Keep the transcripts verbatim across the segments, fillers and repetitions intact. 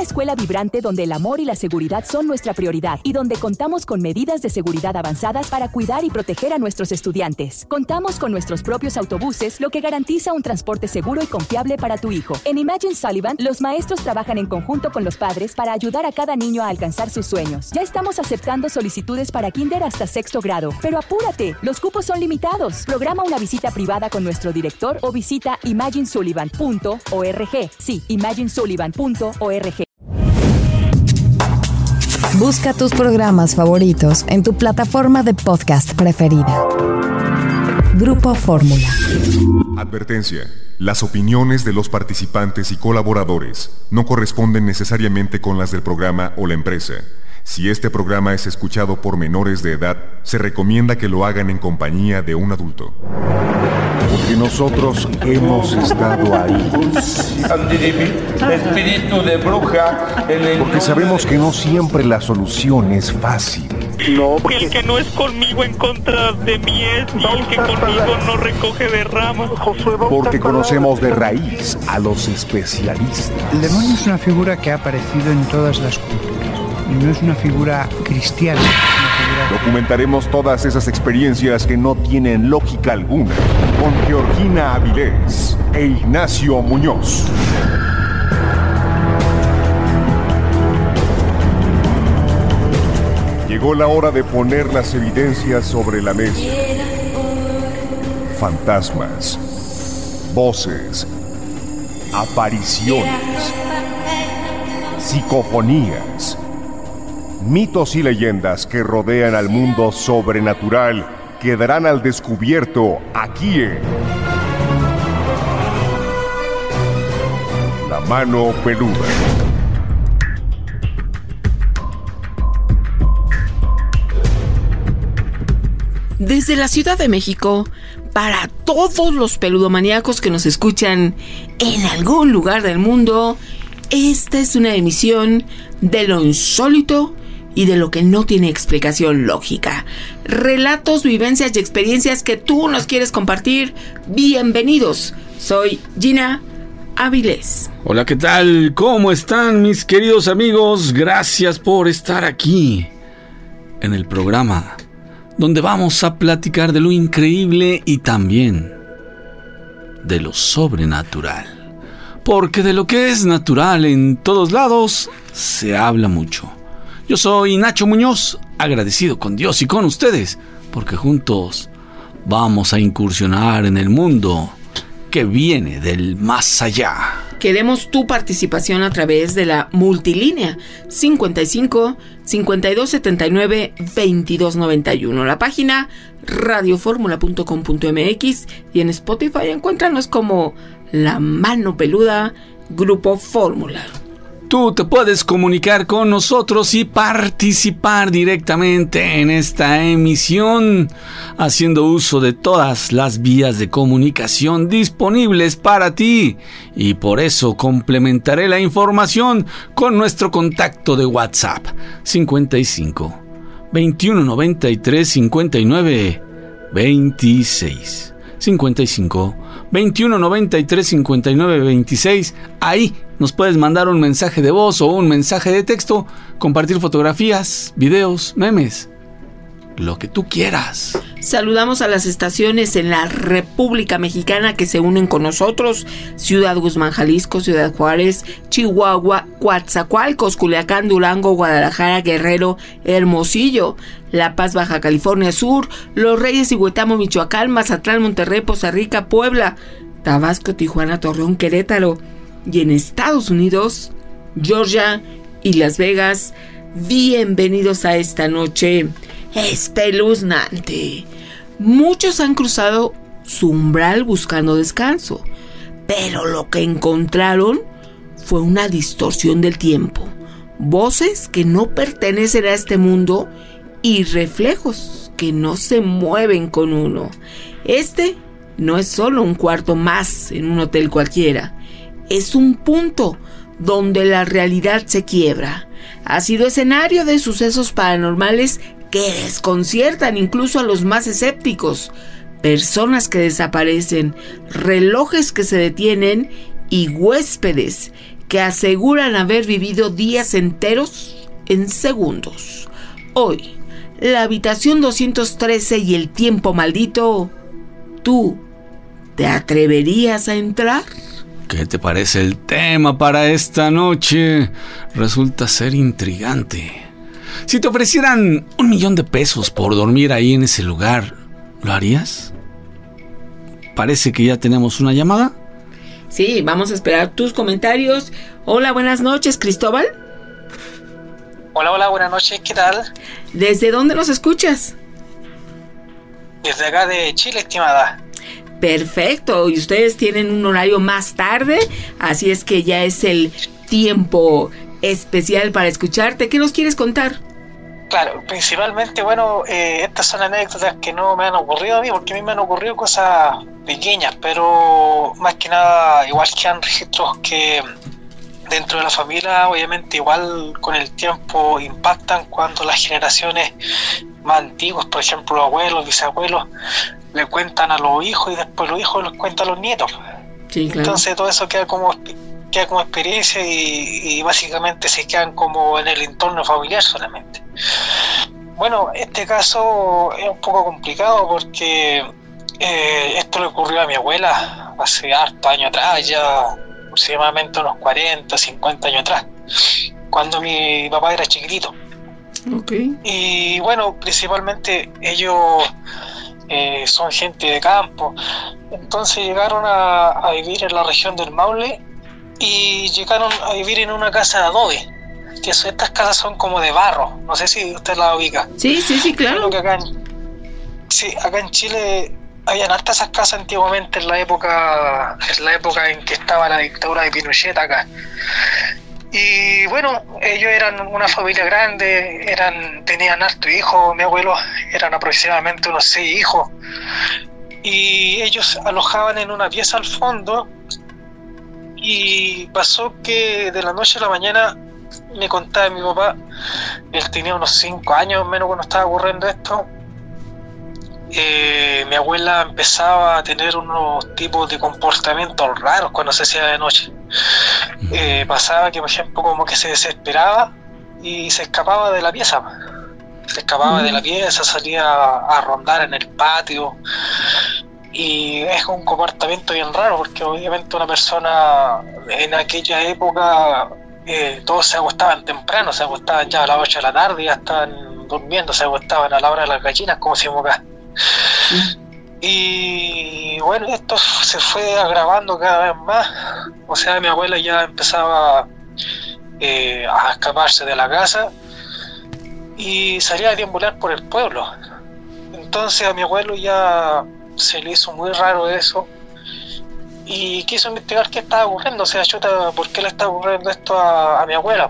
Una escuela vibrante donde el amor y la seguridad son nuestra prioridad y donde contamos con medidas de seguridad avanzadas para cuidar y proteger a nuestros estudiantes. Contamos con nuestros propios autobuses, lo que garantiza un transporte seguro y confiable para tu hijo. En Imagine Sullivan, los maestros trabajan en conjunto con los padres para ayudar a cada niño a alcanzar sus sueños. Ya estamos aceptando solicitudes para kinder hasta sexto grado, pero apúrate, los cupos son limitados. Programa una visita privada con nuestro director o visita imagine sullivan punto org. Sí, imagine sullivan punto org. Busca tus programas favoritos en tu plataforma de podcast preferida. Grupo Fórmula. Advertencia. Las opiniones de los participantes y colaboradores no corresponden necesariamente con las del programa o la empresa. Si este programa es escuchado por menores de edad, se recomienda que lo hagan en compañía de un adulto. Porque nosotros hemos estado ahí. Espíritu de bruja. Porque sabemos que no siempre la solución es fácil. No, porque... El que no es conmigo en contra de mí es, y el que conmigo no recoge de ramas. Porque conocemos de raíz a los especialistas. El demonio es una figura que ha aparecido en todas las culturas. Y no es una figura cristiana. Es una figura... Documentaremos todas esas experiencias que no tienen lógica alguna con Georgina Avilés e Ignacio Muñoz. Llegó la hora de poner las evidencias sobre la mesa. Fantasmas, voces, apariciones, psicofonías, mitos y leyendas que rodean al mundo sobrenatural quedarán al descubierto aquí en La Mano Peluda. Desde la Ciudad de México, para todos los peludomaníacos que nos escuchan en algún lugar del mundo, esta es una emisión de lo insólito y de lo que no tiene explicación lógica. Relatos, vivencias y experiencias que tú nos quieres compartir. Bienvenidos. Soy Gina Avilés. Hola, ¿qué tal? ¿Cómo están mis queridos amigos? Gracias por estar aquí en el programa donde vamos a platicar de lo increíble y también de lo sobrenatural. Porque de lo que es natural en todos lados se habla mucho. Yo soy Nacho Muñoz, agradecido con Dios y con ustedes, porque juntos vamos a incursionar en el mundo que viene del más allá. Queremos tu participación a través de la multilínea cincuenta y cinco, cincuenta y dos setenta y nueve, veintidós noventa y uno. La página radioformula punto com punto m x y en Spotify encuéntranos como La Mano Peluda, Grupo Fórmula. Tú te puedes comunicar con nosotros y participar directamente en esta emisión haciendo uso de todas las vías de comunicación disponibles para ti. Y por eso complementaré la información con nuestro contacto de WhatsApp cincuenta y cinco, veintiuno noventa y tres, cincuenta y nueve, veintiséis. cincuenta y cinco, veintiuno noventa y tres, cincuenta y nueve, veintiséis. Ahí nos puedes mandar un mensaje de voz o un mensaje de texto, compartir fotografías, videos, memes, lo que tú quieras. Saludamos a las estaciones en la República Mexicana que se unen con nosotros: Ciudad Guzmán, Jalisco; Ciudad Juárez, Chihuahua; Coatzacoalcos, Culiacán, Durango, Guadalajara, Guerrero, Hermosillo; La Paz, Baja California Sur; Los Reyes y Huetamo, Michoacán; Mazatlán, Monterrey, Poza Rica, Puebla; Tabasco, Tijuana, Torreón, Querétaro; y en Estados Unidos, Georgia y Las Vegas. Bienvenidos a esta noche espeluznante. Muchos han cruzado su umbral buscando descanso, pero lo que encontraron fue una distorsión del tiempo, voces que no pertenecen a este mundo y reflejos que no se mueven con uno. Este no es solo un cuarto más en un hotel cualquiera, es un punto donde la realidad se quiebra. Ha sido escenario de sucesos paranormales que desconciertan incluso a los más escépticos. Personas que desaparecen, relojes que se detienen y huéspedes que aseguran haber vivido días enteros en segundos. Hoy, la habitación doscientos trece y el tiempo maldito. ¿Tú te atreverías a entrar? ¿Qué te parece el tema para esta noche? Resulta ser intrigante. Si te ofrecieran un millón de pesos por dormir ahí en ese lugar, ¿lo harías? Parece que ya tenemos una llamada. Sí, vamos a esperar tus comentarios. Hola, buenas noches, Cristóbal. Hola, hola, buenas noches, ¿qué tal? ¿Desde dónde nos escuchas? Desde acá de Chile, estimada. Perfecto, y ustedes tienen un horario más tarde, así es que ya es el tiempo especial para escucharte. ¿Qué nos quieres contar? Claro, principalmente, bueno, eh, estas son anécdotas que no me han ocurrido a mí, porque a mí me han ocurrido cosas pequeñas, pero más que nada igual quedan registros que dentro de la familia, obviamente igual con el tiempo impactan cuando las generaciones más antiguas, por ejemplo los abuelos, bisabuelos, le cuentan a los hijos y después los hijos les cuentan a los nietos. Sí, claro. Entonces todo eso queda como queda como experiencia y, y básicamente se quedan como en el entorno familiar solamente. Bueno, este caso es un poco complicado porque eh, esto le ocurrió a mi abuela hace harto años atrás, ya aproximadamente unos cuarenta, cincuenta años atrás, cuando mi papá era chiquitito. Okay. Y bueno, principalmente ellos eh, son gente de campo, entonces llegaron a, a vivir en la región del Maule y llegaron a vivir en una casa de adobe, que son, estas casas son como de barro, no sé si usted la ubica. Sí, sí, sí, claro. Que acá en, sí, acá en Chile habían hartas esas casas antiguamente en la época en la época en que estaba la dictadura de Pinochet acá. Y bueno, ellos eran una familia grande, eran tenían harto hijos, mi abuelo eran aproximadamente unos seis hijos, y ellos alojaban en una pieza al fondo. Y pasó que de la noche a la mañana me contaba mi papá, él tenía unos cinco años menos cuando estaba ocurriendo esto. Eh, mi abuela empezaba a tener unos tipos de comportamientos raros cuando se hacía de noche. Eh, pasaba que, por ejemplo, como que se desesperaba y se escapaba de la pieza. Se escapaba uh-huh. de la pieza, salía a, a rondar en el patio. Y es un comportamiento bien raro, porque obviamente una persona en aquella época, eh, todos se acostaban temprano, se acostaban ya a las ocho de la tarde y ya estaban durmiendo, se acostaban a la hora de las gallinas, como decimos acá. Sí. Y bueno, esto se fue agravando cada vez más. O sea, mi abuela ya empezaba eh, a escaparse de la casa y salía a deambular por el pueblo. Entonces a mi abuelo ya se le hizo muy raro eso y quiso investigar qué estaba ocurriendo, o sea, chuta, ¿por qué le estaba ocurriendo esto a, a mi abuela?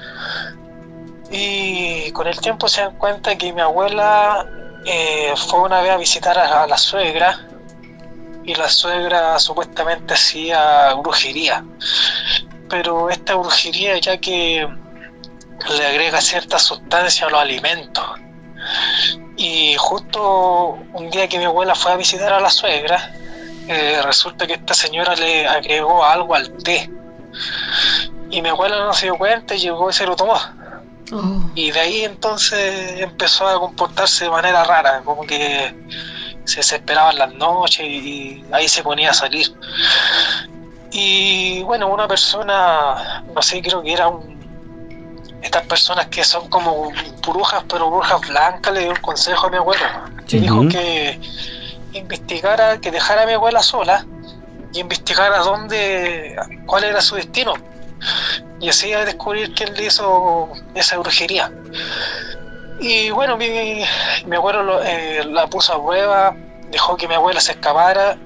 Y con el tiempo se dan cuenta que mi abuela eh, fue una vez a visitar a, a la suegra, y la suegra supuestamente hacía brujería, pero esta brujería ya que le agrega cierta sustancia a los alimentos. Y justo un día que mi abuela fue a visitar a la suegra, eh, resulta que esta señora le agregó algo al té. Y mi abuela no se dio cuenta y llegó y se lo tomó. Oh. Y de ahí entonces empezó a comportarse de manera rara, como que se desesperaba en las noches y ahí se ponía a salir. Y bueno, una persona, no sé, creo que era un estas personas que son como brujas, pero brujas blancas, le dio un consejo a mi abuela. Sí. Dijo uh-huh. que investigara, que dejara a mi abuela sola y investigara dónde, cuál era su destino. Y así a descubrir quién le hizo esa brujería. Y bueno, mi, mi abuelo lo, eh, la puso a prueba, dejó que mi abuela se escapara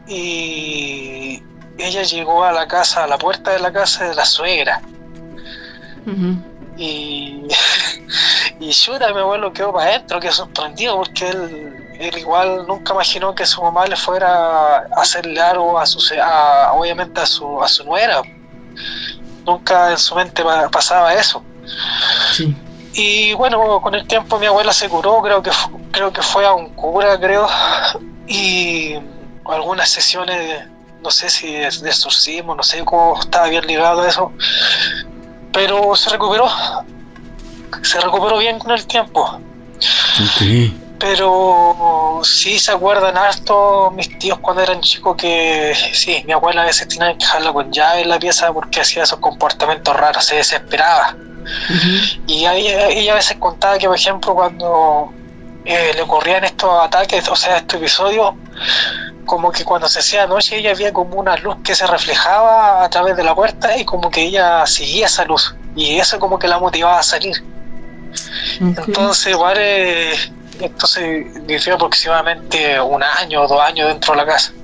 y ella llegó a la casa, a la puerta de la casa de la suegra. Uh-huh. Y, y chuta, mi abuelo quedó para adentro, quedó sorprendido porque él, él igual nunca imaginó que su mamá le fuera a hacerle algo a su, a, obviamente a su, a su nuera. Nunca en su mente pasaba eso. Sí. Y bueno, con el tiempo mi abuela se curó, creo que creo que fue a un cura, creo, y algunas sesiones no sé si es de exorcismo, no sé cómo estaba bien ligado a eso, pero se recuperó, se recuperó bien con el tiempo. Okay. Pero sí se acuerdan harto mis tíos cuando eran chicos que sí, mi abuela a veces tenía que dejarla con llave en la pieza porque hacía esos comportamientos raros, se desesperaba. Uh-huh. Y ella, ella a veces contaba que, por ejemplo, cuando eh, le ocurrían estos ataques, o sea, estos episodios, como que cuando se hacía noche ella veía como una luz que se reflejaba a través de la puerta y como que ella seguía esa luz y eso como que la motivaba a salir. Okay. Entonces igual eh, esto se vivió aproximadamente un año o dos años dentro de la casa,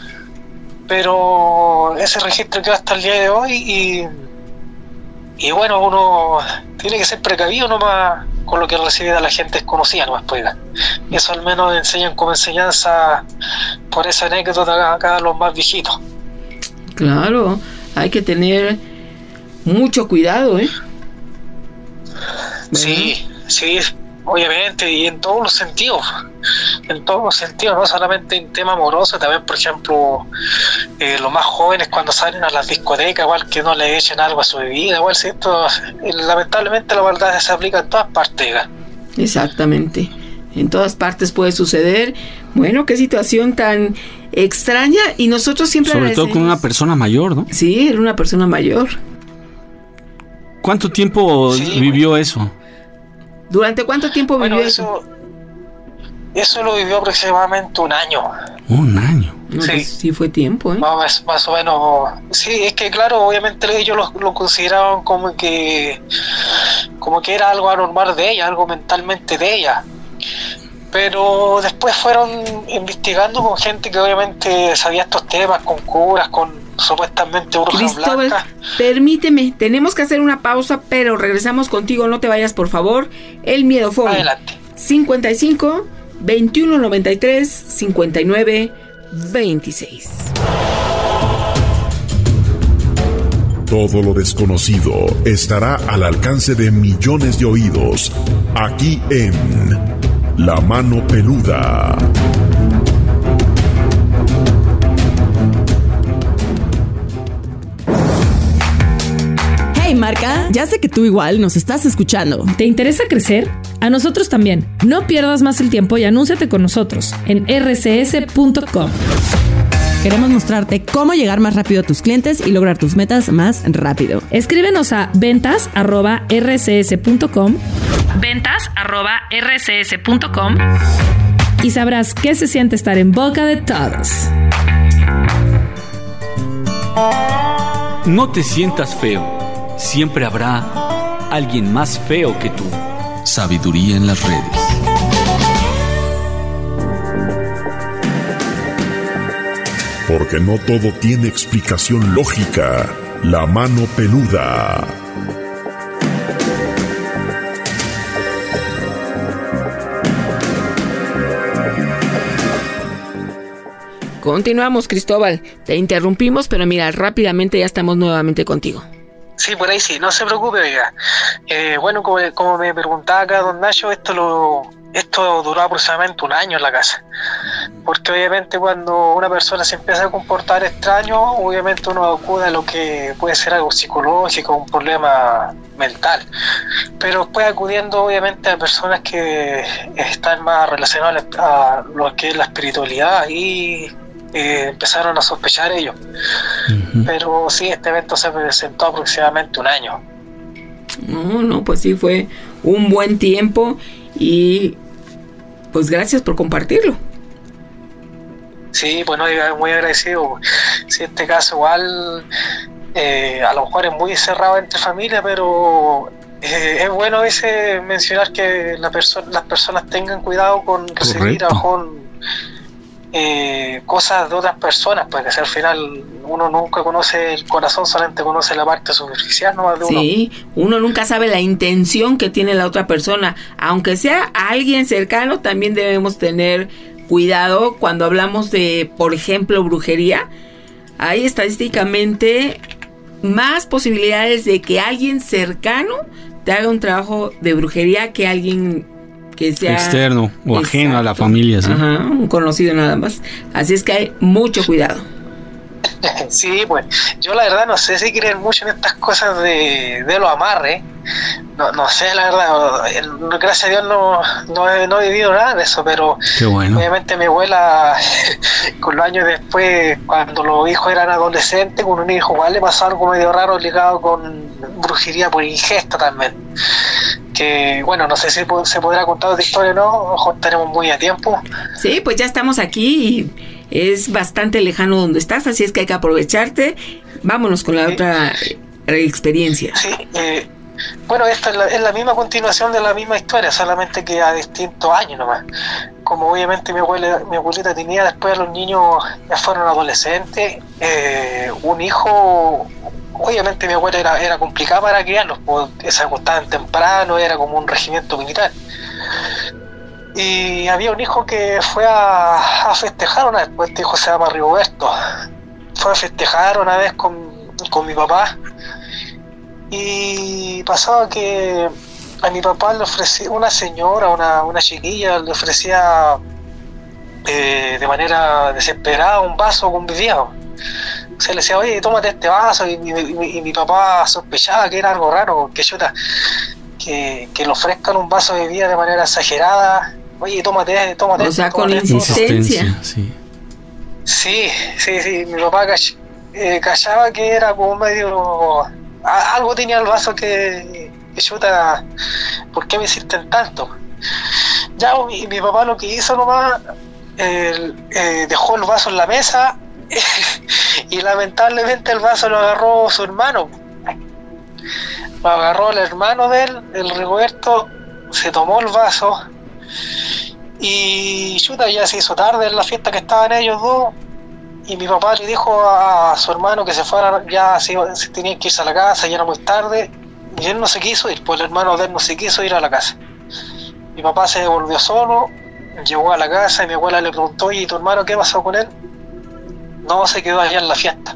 pero ese registro quedó hasta el día de hoy y, y bueno, uno tiene que ser precavido nomás con lo que recibe de la gente desconocida, nomás pueda. Y eso al menos enseñan como enseñanza por esa anécdota acá a los más viejitos. Claro, hay que tener mucho cuidado, ¿eh? Sí, sí, obviamente, y en todos los sentidos, en todos los sentidos, no solamente en tema amoroso, también, por ejemplo, eh, los más jóvenes cuando salen a las discotecas, igual que no le echen algo a su bebida, igual, ¿cierto? Lamentablemente la maldad se aplica en todas partes. ¿eh? Exactamente, en todas partes puede suceder. Bueno, qué situación tan extraña, y nosotros siempre sobre todo con una persona mayor, ¿no? Sí, era una persona mayor. ¿Cuánto tiempo sí, vivió bueno. eso? ¿Durante cuánto tiempo bueno, vivió eso? Eso lo vivió aproximadamente un año. ¿Un año? No, sí. Pues sí fue tiempo, ¿eh? Más, más o menos. Sí, es que claro, obviamente ellos lo, lo consideraban como que como que era algo anormal de ella, algo mentalmente de ella. Pero después fueron investigando con gente que obviamente sabía estos temas, con curas, con supuestamente brujas Cristóbal, blancas. Permíteme, tenemos que hacer una pausa, pero regresamos contigo, no te vayas por favor. El Miedofón. Adelante. cincuenta y cinco, veintiuno noventa y tres, cincuenta y nueve, veintiséis. Todo lo desconocido estará al alcance de millones de oídos, aquí en La Mano Peluda. Hey marca, ya sé que tú igual nos estás escuchando. ¿Te interesa crecer? A nosotros también. No pierdas más el tiempo y anúnciate con nosotros en erre ce ese punto com. Queremos mostrarte cómo llegar más rápido a tus clientes y lograr tus metas más rápido. Escríbenos a ventas arroba erre ce ese punto com, ventas arroba erre ce ese punto com, y sabrás qué se siente estar en boca de todos. No te sientas feo. Siempre habrá alguien más feo que tú. Sabiduría en las redes. Porque no todo tiene explicación lógica. La Mano Peluda. Continuamos, Cristóbal. Te interrumpimos, pero mira, rápidamente ya estamos nuevamente contigo. Sí, por ahí sí, no se preocupe, oiga. Eh, bueno, como, como me preguntaba acá don Nacho, esto lo esto duró aproximadamente un año en la casa. Porque obviamente cuando una persona se empieza a comportar extraño, obviamente uno acude a lo que puede ser algo psicológico, un problema mental. Pero después acudiendo obviamente a personas que están más relacionadas a lo que es la espiritualidad y eh, empezaron a sospechar ellos. Uh-huh. Pero sí, este evento se presentó aproximadamente un año. No, no, pues sí, fue un buen tiempo y pues gracias por compartirlo. Sí, bueno, muy agradecido. Sí, este caso igual eh, a lo mejor es muy cerrado entre familia, pero eh, es bueno a veces mencionar que la perso- las personas tengan cuidado con recibir a lo mejor eh, cosas de otras personas, porque si al final uno nunca conoce el corazón, solamente conoce la parte superficial, ¿no? De uno. Sí, uno nunca sabe la intención que tiene la otra persona, aunque sea alguien cercano. También debemos tener cuidado cuando hablamos de, por ejemplo, brujería. Hay estadísticamente más posibilidades de que alguien cercano te haga un trabajo de brujería que alguien que sea externo o ajeno a la familia, ¿sí? Ajá, un conocido nada más. Así es que hay mucho cuidado. Sí, pues yo la verdad no sé si creen mucho en estas cosas de, de los amarres. No, no sé, la verdad, gracias a Dios no, no, he, no he vivido nada de eso, pero qué bueno. Obviamente mi abuela, con los años después, cuando los hijos eran adolescentes, con un hijo igual le pasó algo medio raro ligado con brujería por ingesta también. Que bueno, no sé si se podrá contar esta historia o no, a lo mejor tenemos muy a tiempo. Sí, pues ya estamos aquí y es bastante lejano donde estás, así es que hay que aprovecharte. Vámonos con la sí. otra experiencia. Sí, eh, bueno, esta es la, es la misma continuación de la misma historia, solamente que a distintos años nomás. Como obviamente mi abuela, mi abuelita tenía, después los niños ya fueron adolescentes, eh, un hijo. Obviamente mi abuela era, era complicada para criarlos, porque se acostaban temprano, era como un regimiento militar. Y había un hijo que fue a, a festejar una vez, pues este hijo se llama Rigoberto. Fue a festejar una vez con, con mi papá. Y pasaba que a mi papá le ofrecía, una señora, una, una chiquilla, le ofrecía eh, de manera desesperada un vaso con bebida. Se le decía, oye, tómate este vaso, y, y, y, y mi papá sospechaba que era algo raro, que chuta, que, que le ofrezcan un vaso de bebida de manera exagerada, oye, tómate, tómate. O sea, tómate con esto. insistencia. Sí, sí, sí, sí, mi papá cach, eh, cachaba que era como medio, a, algo tenía el vaso que, que chuta, ¿por qué me insisten tanto? Ya, mi, mi papá lo que hizo nomás, eh, eh, dejó el vaso en la mesa, y lamentablemente el vaso lo agarró su hermano. Lo agarró el hermano de él, el Rigoberto, se tomó el vaso y chuta, ya se hizo tarde en la fiesta que estaban ellos dos, y mi papá le dijo a su hermano que se fuera, ya se, iba, se tenían que irse a la casa, ya era muy tarde, y él no se quiso ir, pues el hermano de él no se quiso ir a la casa. Mi papá se devolvió solo, llegó a la casa y mi abuela le preguntó, ¿y tu hermano qué pasó con él? No, se quedó allá en la fiesta.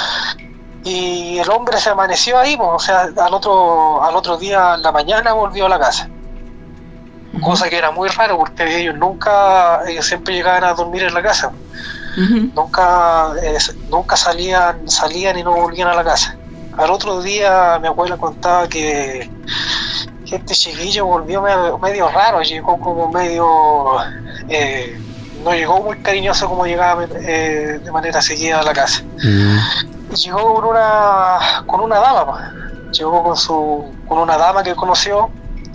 Y el hombre se amaneció ahí, pues, o sea, al otro al otro día en la mañana volvió a la casa. Uh-huh. Cosa que era muy raro porque ellos nunca, ellos siempre llegaban a dormir en la casa. Uh-huh. Nunca eh, nunca salían salían y no volvían a la casa. Al otro día mi abuela contaba que, que este chiquillo volvió medio, medio raro, llegó como medio... Eh, no llegó muy cariñoso como llegaba eh, de manera seguida a la casa. Mm. Llegó con una con una dama, llegó con su con una dama que conoció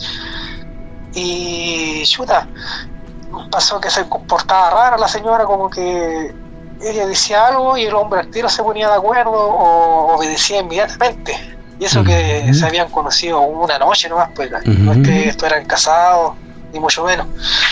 y chuta, pasó que se comportaba rara la señora, como que ella decía algo y el hombre al tiro se ponía de acuerdo o obedecía inmediatamente. Y eso mm. que se habían conocido una noche nomás, pues mm. no es que estuvieran casados, ni mucho menos.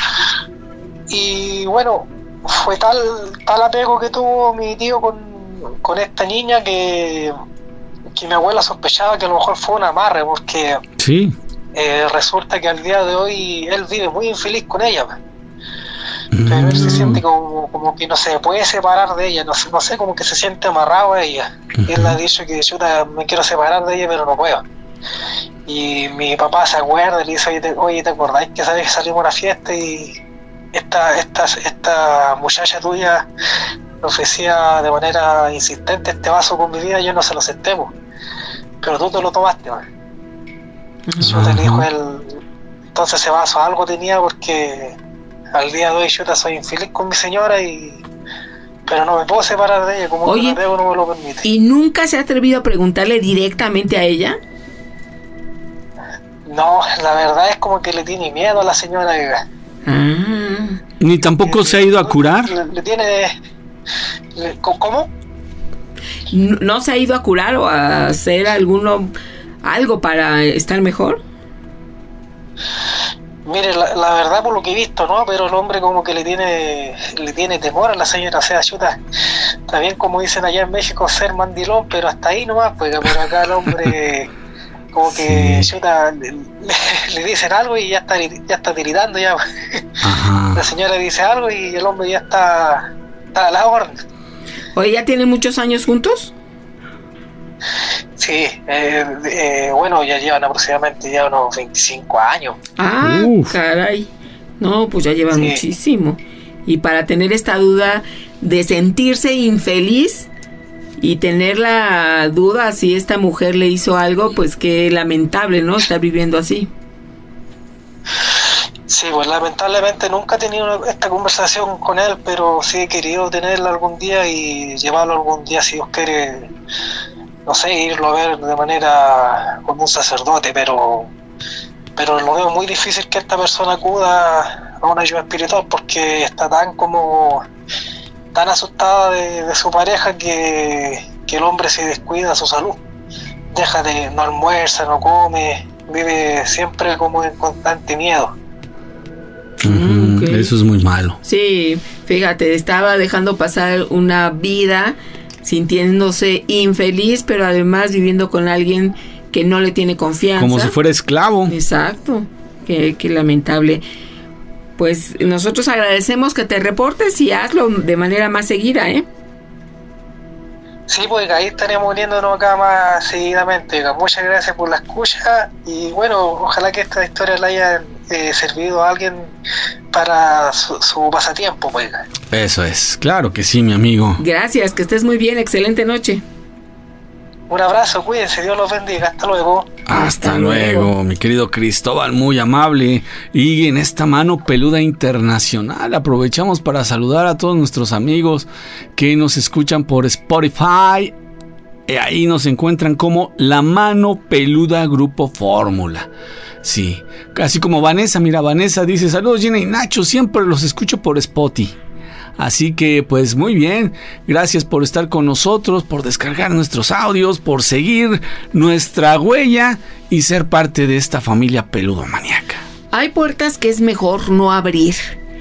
Y bueno, fue tal tal apego que tuvo mi tío con, con esta niña que, que mi abuela sospechaba que a lo mejor fue un amarre, porque sí. eh, resulta que al día de hoy él vive muy infeliz con ella. Mm. Pero él se siente como, como que no se puede separar de ella, no sé, no sé, como que se siente amarrado a ella. Uh-huh. Y él le ha dicho que yo me quiero separar de ella, pero no puedo. Y mi papá se acuerda y le dice, oye, ¿te, oye, ¿te acordás que sabes que salimos a una fiesta y esta esta esta muchacha tuya me ofrecía de manera insistente este vaso con bebida? Yo no se lo acepté, pero tú te lo tomaste, man. Uh-huh. Yo te dijo él, entonces ese vaso algo tenía, porque al día de hoy yo te soy infeliz con mi señora y pero no me puedo separar de ella, como Oye, que no, debo, no me lo permite. ¿Y nunca se ha atrevido a preguntarle directamente a ella? No, la verdad es como que le tiene miedo a la señora. Ah. Ni tampoco le, se ha ido a curar. Le, le tiene le, ¿cómo? No, ¿No se ha ido a curar o a hacer alguno algo para estar mejor? Mire, la, la verdad por lo que he visto, ¿no? Pero el hombre como que le tiene le tiene temor a la señora, o sea, chuta, también como dicen allá en México, ser mandilón, pero hasta ahí nomás, pues por acá el hombre como que sí. chuta, le, le, le dicen algo y ya está ya está tiritando ya. Ajá. La señora dice algo y el hombre ya está, está a la orden. Oye, ¿ya tienen muchos años juntos? Sí, eh, eh, bueno, ya llevan aproximadamente ya unos veinticinco años. Ah, Uf. caray. No, pues ya llevan sí. muchísimo. Y para tener esta duda de sentirse infeliz Y tener la duda si esta mujer le hizo algo, pues qué lamentable, ¿no? Estar viviendo así. Sí, pues lamentablemente nunca he tenido esta conversación con él, pero sí he querido tenerla algún día y llevarlo algún día, si Dios quiere, no sé, irlo a ver de manera como un sacerdote, pero pero lo veo muy difícil que esta persona acuda a una ayuda espiritual porque está tan como tan asustada de, de su pareja que, que el hombre se descuida su salud, deja de, no almuerza, no come, vive siempre como en constante miedo. Uh-huh. Okay. Eso es muy malo. Sí, fíjate, estaba dejando pasar una vida sintiéndose infeliz, pero además viviendo con alguien que no le tiene confianza. Como si fuera esclavo. Exacto, qué, qué lamentable. Pues nosotros agradecemos que te reportes y hazlo de manera más seguida, ¿eh? Sí, pues ahí estaremos uniéndonos acá más seguidamente. Muchas gracias por la escucha y bueno, ojalá que esta historia le haya eh, servido a alguien para su, su pasatiempo, pues. Eso es, claro que sí, mi amigo. Gracias, que estés muy bien, excelente noche. Un abrazo, cuídense, Dios los bendiga, hasta luego. Hasta, hasta luego, luego, mi querido Cristóbal, muy amable. Y en esta mano peluda internacional aprovechamos para saludar a todos nuestros amigos que nos escuchan por Spotify. Y ahí nos encuentran como La Mano Peluda Grupo Fórmula. Sí, así como Vanessa, mira, Vanessa dice, saludos Gina y Nacho, siempre los escucho por Spotify. Así que pues muy bien, gracias por estar con nosotros, por descargar nuestros audios, por seguir nuestra huella y ser parte de esta familia peludomaníaca. Hay puertas que es mejor no abrir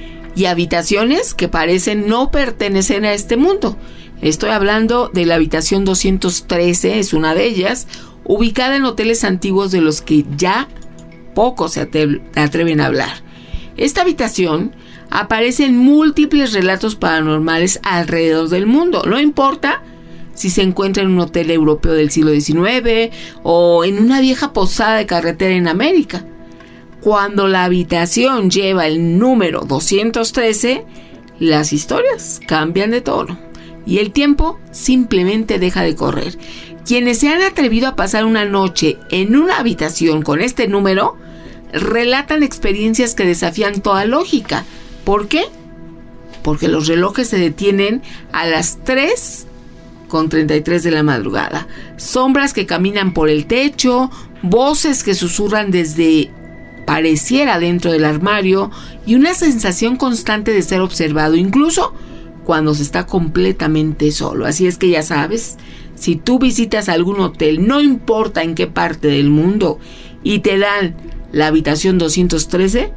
y habitaciones que parecen no pertenecer a este mundo. Estoy hablando de la habitación doscientos trece, es una de ellas, ubicada en hoteles antiguos de los que ya pocos se atreven a hablar. Esta habitación aparecen múltiples relatos paranormales alrededor del mundo. No importa si se encuentra en un hotel europeo del siglo diecinueve o en una vieja posada de carretera en América. Cuando la habitación lleva el número doscientos trece, las historias cambian de tono y el tiempo simplemente deja de correr. Quienes se han atrevido a pasar una noche en una habitación con este número relatan experiencias que desafían toda lógica. ¿Por qué? Porque los relojes se detienen a las tres con treinta y tres de la madrugada. Sombras que caminan por el techo, voces que susurran desde pareciera dentro del armario y una sensación constante de ser observado, incluso cuando se está completamente solo. Así es que ya sabes, si tú visitas algún hotel, no importa en qué parte del mundo, y te dan la habitación doscientos trece,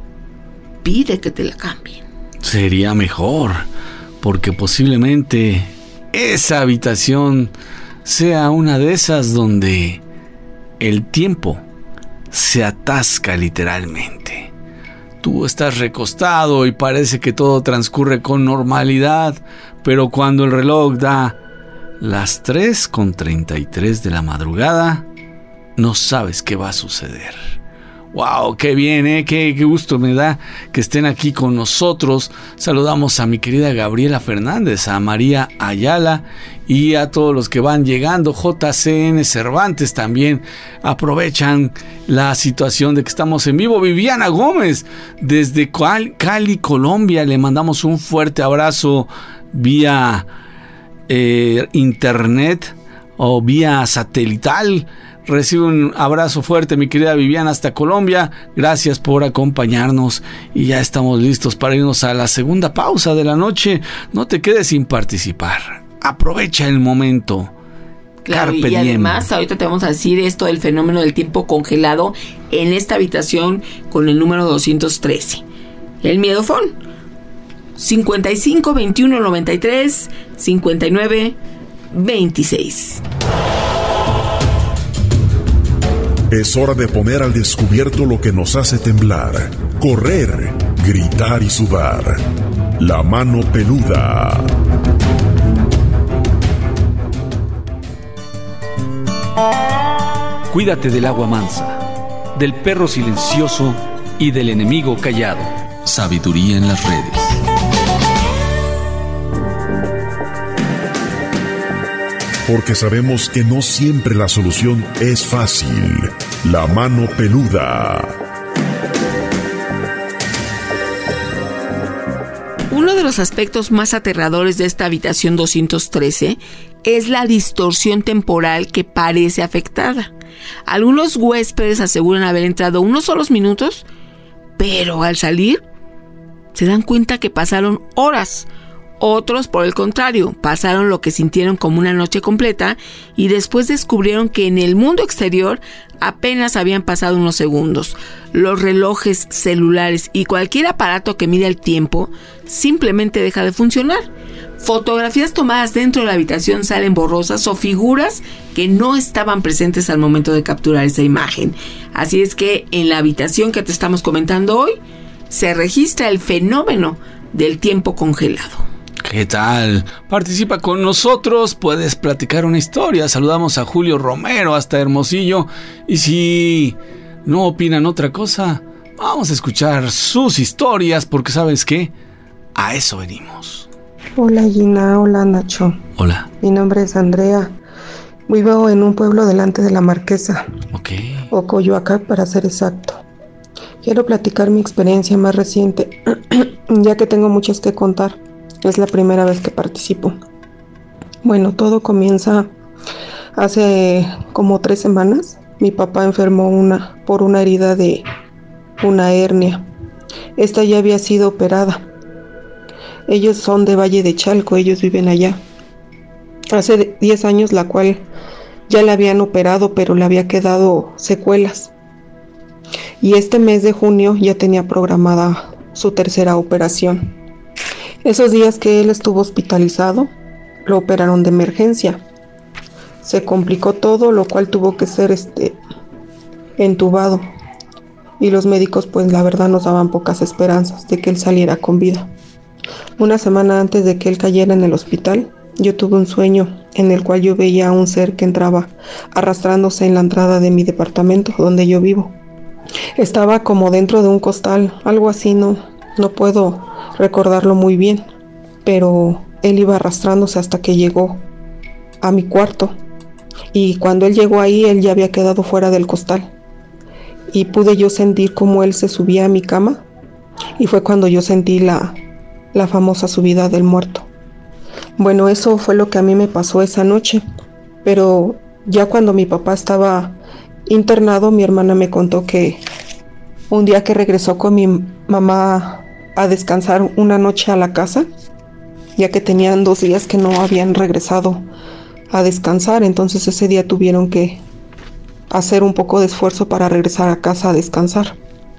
pide que te la cambien. Sería mejor, porque posiblemente esa habitación sea una de esas donde el tiempo se atasca literalmente. Tú estás recostado y parece que todo transcurre con normalidad, pero cuando el reloj da las tres con treinta y tres de la madrugada, no sabes qué va a suceder. ¡Wow! ¡Qué bien, eh! Qué, ¡Qué gusto me da que estén aquí con nosotros! Saludamos a mi querida Gabriela Fernández, a María Ayala y a todos los que van llegando. J C N Cervantes también aprovechan la situación de que estamos en vivo. Viviana Gómez, desde Cali, Colombia, le mandamos un fuerte abrazo vía eh, internet o vía satelital. Recibe un abrazo fuerte, mi querida Viviana, hasta Colombia. Gracias por acompañarnos y ya estamos listos para irnos a la segunda pausa de la noche. No te quedes sin participar. Aprovecha el momento. Claro, Carpe y además diem. Ahorita te vamos a decir esto del fenómeno del tiempo congelado en esta habitación con el número doscientos trece. El miedofón cincuenta y cinco veintiuno noventa y tres cincuenta y nueve veintiséis. Es hora de poner al descubierto lo que nos hace temblar, correr, gritar y sudar. La mano peluda. Cuídate del agua mansa, del perro silencioso y del enemigo callado. Sabiduría en las redes. porque sabemos que no siempre la solución es fácil. La mano peluda. Uno de los aspectos más aterradores de esta habitación doscientos trece es la distorsión temporal que parece afectada. Algunos huéspedes aseguran haber entrado unos solos minutos, pero al salir se dan cuenta que pasaron horas. Otros, por el contrario, pasaron lo que sintieron como una noche completa y después descubrieron que en el mundo exterior apenas habían pasado unos segundos. Los relojes, celulares y cualquier aparato que mide el tiempo simplemente deja de funcionar. Fotografías tomadas dentro de la habitación salen borrosas o figuras que no estaban presentes al momento de capturar esa imagen. Así es que en la habitación que te estamos comentando hoy se registra el fenómeno del tiempo congelado. ¿Qué tal? Participa con nosotros, puedes platicar una historia. Saludamos a Julio Romero hasta Hermosillo. Y si no opinan otra cosa, vamos a escuchar sus historias, porque ¿sabes qué? A eso venimos. Hola Gina, hola Nacho. Hola. Mi nombre es Andrea. Vivo en un pueblo delante de la Marquesa. Ok. O Coyoacán, para ser exacto. Quiero platicar mi experiencia más reciente, ya que tengo muchas que contar. Es la primera vez que participo. Bueno, todo comienza hace como tres semanas. Mi papá enfermó una, por una herida de una hernia. Esta ya había sido operada. Ellos son de Valle de Chalco, ellos viven allá. Hace diez años, la cual ya la habían operado, pero le había quedado secuelas. Y este mes de junio ya tenía programada su tercera operación. Esos días que él estuvo hospitalizado, lo operaron de emergencia. Se complicó todo, lo cual tuvo que ser este entubado. Y los médicos, pues la verdad, nos daban pocas esperanzas de que él saliera con vida. Una semana antes de que él cayera en el hospital, yo tuve un sueño en el cual yo veía a un ser que entraba arrastrándose en la entrada de mi departamento, donde yo vivo. Estaba como dentro de un costal, algo así, no, no puedo recordarlo muy bien, pero él iba arrastrándose hasta que llegó a mi cuarto, y cuando él llegó ahí, él ya había quedado fuera del costal, y pude yo sentir cómo él se subía a mi cama, y fue cuando yo sentí la, la famosa subida del muerto. Bueno, eso fue lo que a mí me pasó esa noche, pero ya cuando mi papá estaba internado, mi hermana me contó que un día que regresó con mi mamá a descansar una noche a la casa, ya que tenían dos días que no habían regresado a descansar, entonces ese día tuvieron que hacer un poco de esfuerzo para regresar a casa a descansar.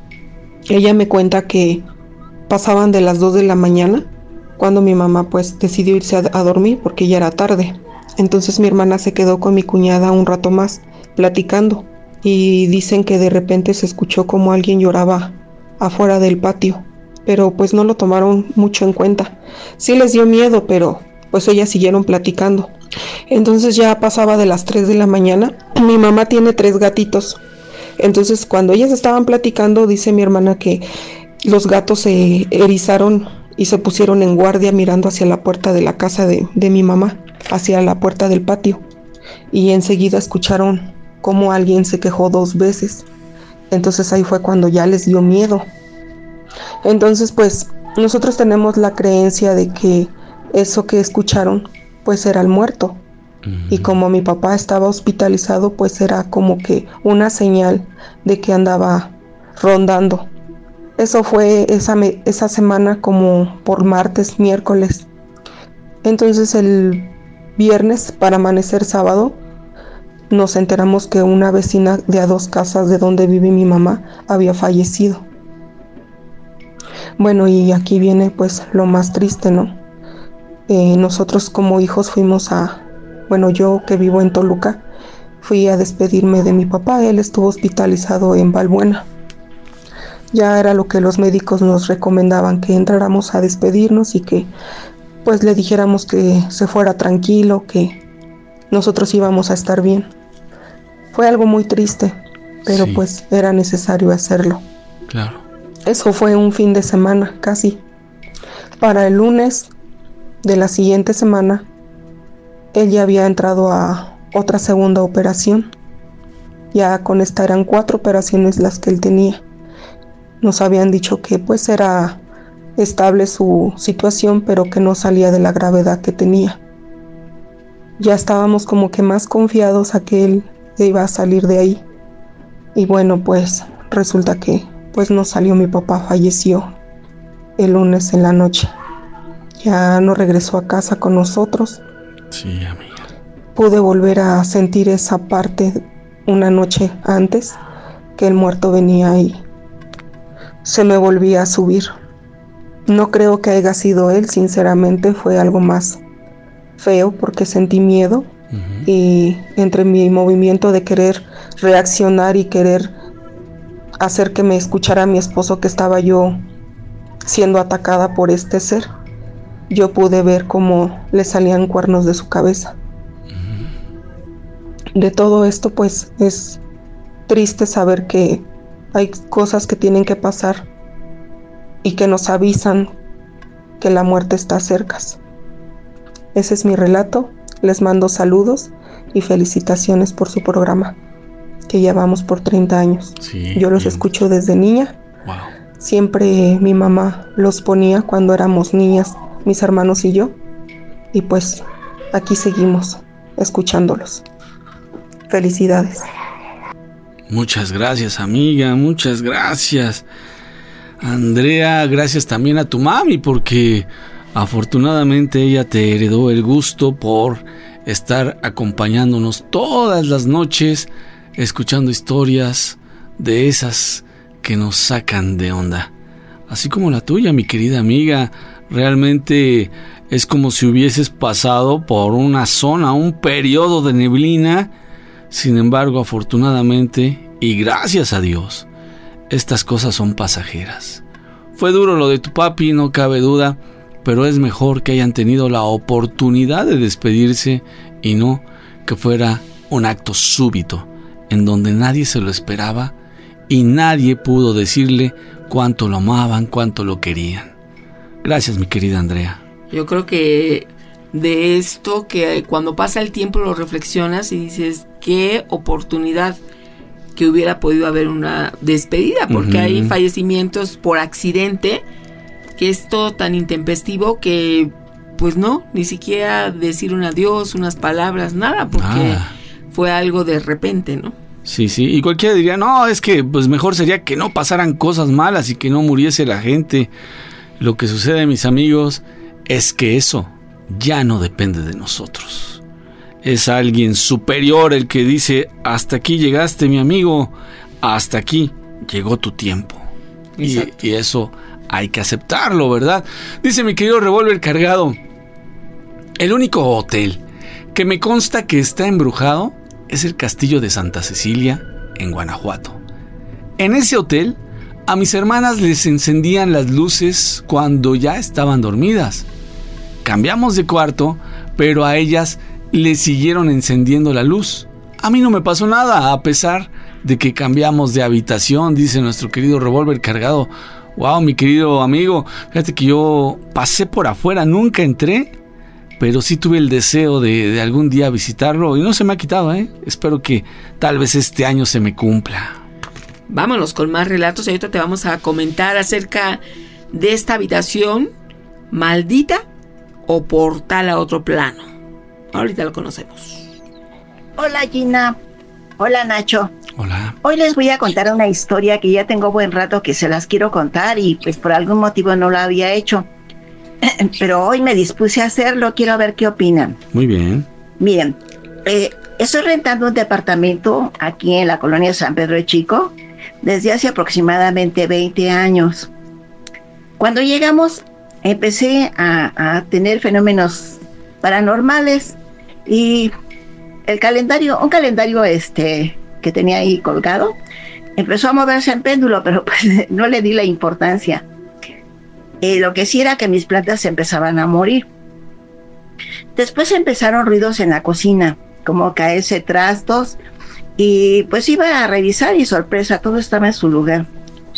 Ella me cuenta que pasaban de las dos de la mañana cuando mi mamá pues decidió irse a, a dormir porque ya era tarde. Entonces mi hermana se quedó con mi cuñada un rato más platicando, y dicen que de repente se escuchó como alguien lloraba afuera del patio, pero pues no lo tomaron mucho en cuenta. Sí les dio miedo, pero pues ellas siguieron platicando. Entonces ya pasaba de las tres de la mañana. Mi mamá tiene tres gatitos. Entonces cuando ellas estaban platicando, dice mi hermana que los gatos se erizaron y se pusieron en guardia mirando hacia la puerta de la casa de, de mi mamá, hacia la puerta del patio. Y enseguida escucharon cómo alguien se quejó dos veces. Entonces ahí fue cuando ya les dio miedo. Entonces pues nosotros tenemos la creencia de que eso que escucharon pues era el muerto. Uh-huh. Y como mi papá estaba hospitalizado, pues era como que una señal de que andaba rondando. Eso fue esa, me- esa semana como por martes, miércoles. Entonces el viernes, para amanecer sábado, nos enteramos que una vecina de a dos casas de donde vive mi mamá había fallecido. Bueno, y aquí viene pues lo más triste, ¿no? Eh, nosotros como hijos fuimos a, bueno, yo que vivo en Toluca, fui a despedirme de mi papá. Él estuvo hospitalizado en Balbuena. Ya era lo que los médicos nos recomendaban, que entráramos a despedirnos y que pues le dijéramos que se fuera tranquilo, que nosotros íbamos a estar bien. Fue algo muy triste, pero sí, pues era necesario hacerlo. Claro. Eso fue un fin de semana casi. Para el lunes de la siguiente semana, él ya había entrado a otra segunda operación. Ya con esta eran cuatro operaciones las que él tenía. Nos habían dicho que pues era estable su situación, pero que no salía de la gravedad que tenía. Ya estábamos como que más confiados a que él iba a salir de ahí. Y bueno, pues resulta que pues no salió. Mi papá falleció el lunes en la noche. Ya no regresó a casa con nosotros. Sí, amiga. Pude volver a sentir esa parte una noche antes, que el muerto venía y se me volvía a subir. No creo que haya sido él, sinceramente fue algo más feo porque sentí miedo. Uh-huh. Y entre mi movimiento de querer reaccionar y querer hacer que me escuchara mi esposo que estaba yo siendo atacada por este ser, yo pude ver cómo le salían cuernos de su cabeza. Uh-huh. De todo esto pues es triste saber que hay cosas que tienen que pasar y que nos avisan que la muerte está cerca. Ese es mi relato. Les mando saludos y felicitaciones por su programa, que ya vamos por treinta años. Sí, yo los bien. Escucho desde niña. Wow. Siempre mi mamá los ponía cuando éramos niñas, mis hermanos y yo. Y pues aquí seguimos escuchándolos. Felicidades. Muchas gracias, amiga, muchas gracias. Andrea, gracias también a tu mami, porque afortunadamente ella te heredó el gusto por estar acompañándonos todas las noches, escuchando historias de esas que nos sacan de onda. Así como la tuya, mi querida amiga. Realmente es como si hubieses pasado por una zona, un periodo de neblina. Sin embargo, afortunadamente, y gracias a Dios, estas cosas son pasajeras. Fue duro lo de tu papi, no cabe duda, pero es mejor que hayan tenido la oportunidad de despedirse y no que fuera un acto súbito, en donde nadie se lo esperaba y nadie pudo decirle cuánto lo amaban, cuánto lo querían. Gracias, mi querida Andrea. Yo creo que de esto, que cuando pasa el tiempo lo reflexionas y dices, qué oportunidad que hubiera podido haber una despedida, porque uh-huh. hay fallecimientos por accidente, que es todo tan intempestivo que, pues no, ni siquiera decir un adiós, unas palabras, nada, porque ah. fue algo de repente, ¿no? Sí, sí, y cualquiera diría, no, es que pues mejor sería que no pasaran cosas malas y que no muriese la gente. Lo que sucede, mis amigos, es que eso ya no depende de nosotros. Es alguien superior el que dice, hasta aquí llegaste, mi amigo, hasta aquí llegó tu tiempo. Y, y eso hay que aceptarlo, ¿verdad? Dice mi querido Revólver Cargado, el único hotel que me consta que está embrujado es el Castillo de Santa Cecilia en Guanajuato. En ese hotel a mis hermanas les encendían las luces cuando ya estaban dormidas. Cambiamos de cuarto, pero a ellas les siguieron encendiendo la luz. A mí no me pasó nada, a pesar de que cambiamos de habitación, dice nuestro querido Revólver Cargado. Wow, mi querido amigo, fíjate que yo pasé por afuera, nunca entré, pero sí tuve el deseo de, de algún día visitarlo y no se me ha quitado, ¿eh? Espero que tal vez este año se me cumpla. Vámonos con más relatos. Ahorita te vamos a comentar acerca de esta habitación maldita o portal a otro plano. Ahorita lo conocemos. Hola Gina, hola Nacho. Hola. Hoy les voy a contar una historia que ya tengo buen rato que se las quiero contar y pues por algún motivo no la había hecho. Pero hoy me dispuse a hacerlo, quiero ver qué opinan. Muy bien. Miren, eh, estoy rentando un departamento aquí en la colonia San Pedro de Chico desde hace aproximadamente veinte años. Cuando llegamos empecé a, a tener fenómenos paranormales y el calendario, un calendario este que tenía ahí colgado, empezó a moverse en péndulo, pero pues no le di la importancia. Eh, lo que sí era que mis plantas empezaban a morir. Después empezaron ruidos en la cocina, como caerse trastos, y pues iba a revisar y sorpresa, todo estaba en su lugar.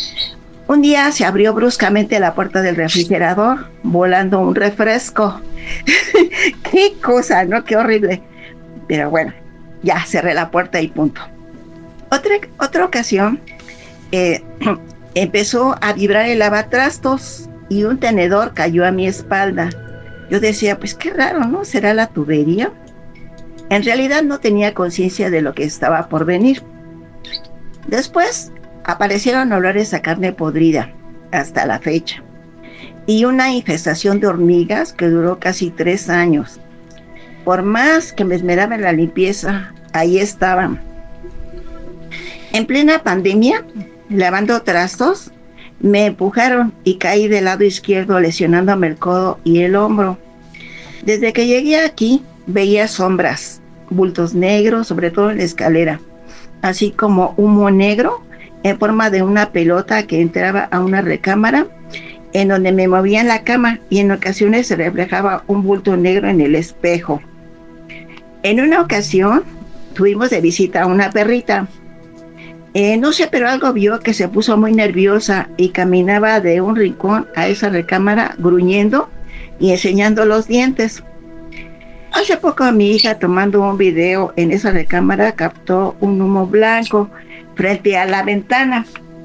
Un día se abrió bruscamente la puerta del refrigerador, volando un refresco. Qué cosa, ¿no? Qué horrible. Pero bueno, ya cerré la puerta y punto. Otra, otra ocasión, eh, empezó a vibrar el lavatrastos y un tenedor cayó a mi espalda. Yo decía, pues qué raro, ¿no? ¿Será la tubería? En realidad no tenía conciencia de lo que estaba por venir. Después aparecieron olores a carne podrida, hasta la fecha, y una infestación de hormigas que duró casi tres años. Por más que me esmeraba en la limpieza, ahí estaban. En plena pandemia, lavando trastos, me empujaron y caí del lado izquierdo, lesionándome el codo y el hombro. Desde que llegué aquí, veía sombras, bultos negros, sobre todo en la escalera, así como humo negro en forma de una pelota que entraba a una recámara en donde me movía en la cama, y en ocasiones se reflejaba un bulto negro en el espejo. En una ocasión tuvimos de visita a una perrita. Eh, no sé, pero algo vio que se puso muy nerviosa y caminaba de un rincón a esa recámara gruñendo y enseñando los dientes. Hace poco mi hija, tomando un video en esa recámara, captó un humo blanco frente a la ventana.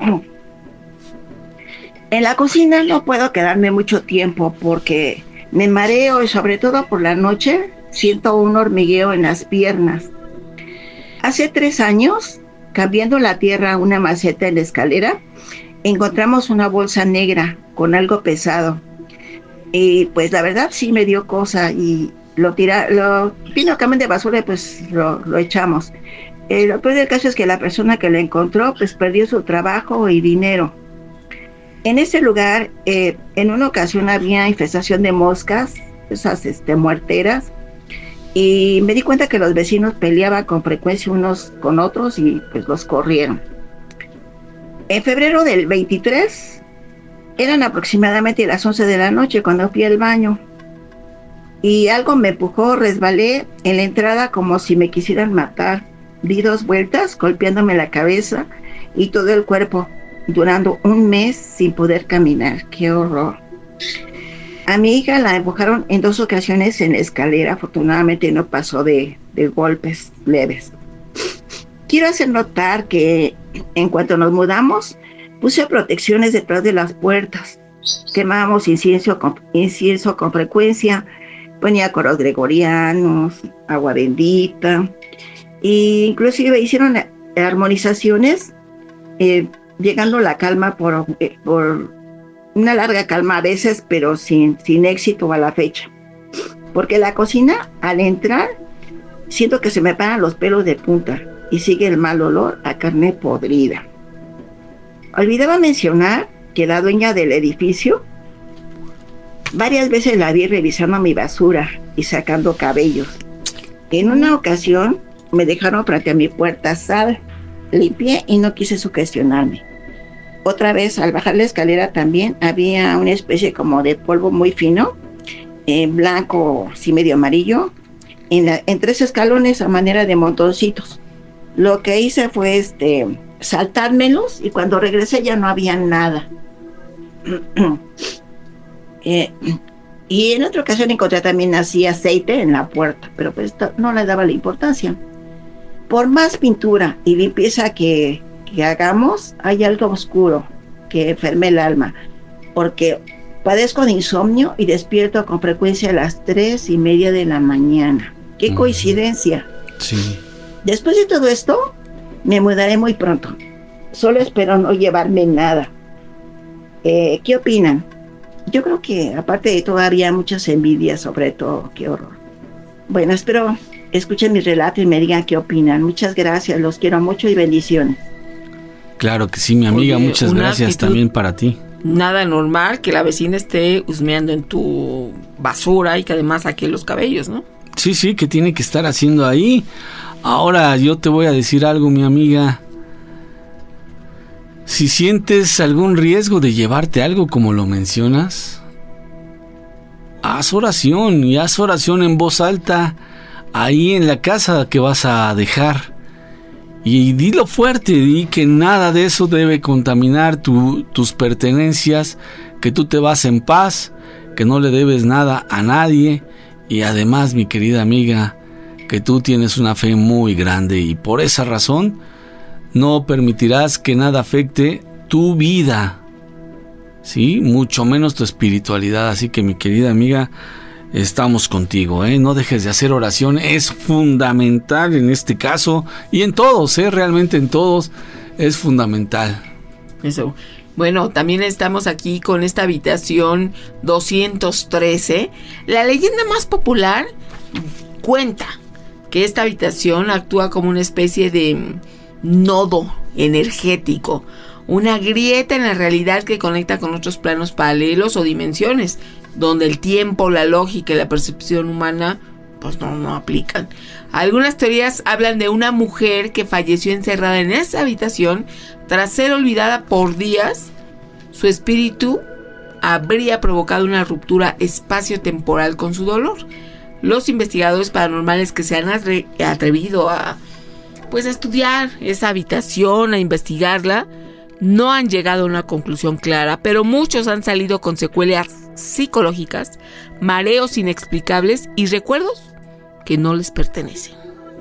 En la cocina no puedo quedarme mucho tiempo porque me mareo, y sobre todo por la noche siento un hormigueo en las piernas. Hace tres años, cambiando la tierra a una maceta en la escalera, encontramos una bolsa negra con algo pesado. Y pues la verdad sí me dio cosa y lo tira, lo vino camión de basura y pues lo, lo echamos. Eh, lo peor del caso es que la persona que lo encontró pues perdió su trabajo y dinero. En ese lugar, eh, en una ocasión había infestación de moscas, esas este, muerteras, y me di cuenta que los vecinos peleaban con frecuencia unos con otros y pues los corrieron. En febrero del veintitrés, eran aproximadamente las once de la noche cuando fui al baño, y algo me empujó, resbalé en la entrada como si me quisieran matar. Di dos vueltas golpeándome la cabeza y todo el cuerpo, durando un mes sin poder caminar. ¡Qué horror! A mi hija la empujaron en dos ocasiones en la escalera. Afortunadamente no pasó de, de golpes leves. Quiero hacer notar que en cuanto nos mudamos, puse protecciones detrás de las puertas. Quemábamos incienso con, incienso con frecuencia, ponía coros gregorianos, agua bendita, e inclusive hicieron armonizaciones, eh, llegando la calma por, eh, por una larga calma a veces, pero sin, sin éxito a la fecha. Porque la cocina, al entrar, siento que se me paran los pelos de punta y sigue el mal olor a carne podrida. Olvidaba mencionar que la dueña del edificio varias veces la vi revisando mi basura y sacando cabellos. En una ocasión me dejaron frente a mi puerta sal, limpié y no quise sugestionarme. Otra vez, al bajar la escalera también había una especie como de polvo muy fino, eh, blanco, sí medio amarillo, en, la, en tres escalones a manera de montoncitos. Lo que hice fue este, saltármelos, y cuando regresé ya no había nada. eh, y en otra ocasión encontré también así aceite en la puerta, pero pues no le daba la importancia. Por más pintura y limpieza que, que hagamos, hay algo oscuro que enferma el alma, porque padezco de insomnio y despierto con frecuencia a las tres y media de la mañana. ¡Qué coincidencia! Sí. Después de todo esto, me mudaré muy pronto. Solo espero no llevarme nada. Eh, ¿Qué opinan? Yo creo que aparte de todo había muchas envidias, sobre todo. ¡Qué horror! Bueno, espero escuchen mi relato y me digan qué opinan. Muchas gracias, los quiero mucho y bendiciones. Claro que sí, mi amiga, Oye, muchas gracias también para ti. Nada normal que la vecina esté husmeando en tu basura y que además saque los cabellos, ¿no? Sí, sí, que tiene que estar haciendo ahí. Ahora yo te voy a decir algo, mi amiga. Si sientes algún riesgo de llevarte algo como lo mencionas, haz oración y haz oración en voz alta ahí en la casa que vas a dejar. Y dilo fuerte, di que nada de eso debe contaminar tu, tus pertenencias, que tú te vas en paz, que no le debes nada a nadie Y además, mi querida amiga, que tú tienes una fe muy grande y por esa razón no permitirás que nada afecte tu vida, ¿sí? Mucho menos tu espiritualidad. Así que, mi querida amiga, estamos contigo, ¿eh? No dejes de hacer oración, es fundamental en este caso y en todos, ¿eh? Realmente en todos es fundamental. Eso. Bueno, también estamos aquí con esta habitación doscientos trece. La leyenda más popular cuenta que esta habitación actúa como una especie de nodo energético, una grieta en la realidad que conecta con otros planos paralelos o dimensiones, donde el tiempo, la lógica y la percepción humana pues no, no aplican. Algunas teorías hablan de una mujer que falleció encerrada en esa habitación tras ser olvidada por días. Su espíritu habría provocado una ruptura espacio-temporal con su dolor. Los investigadores paranormales que se han atre- atrevido a pues a estudiar esa habitación, a investigarla, no han llegado a una conclusión clara, pero muchos han salido con secuelas psicológicas, mareos inexplicables y recuerdos que no les pertenecen.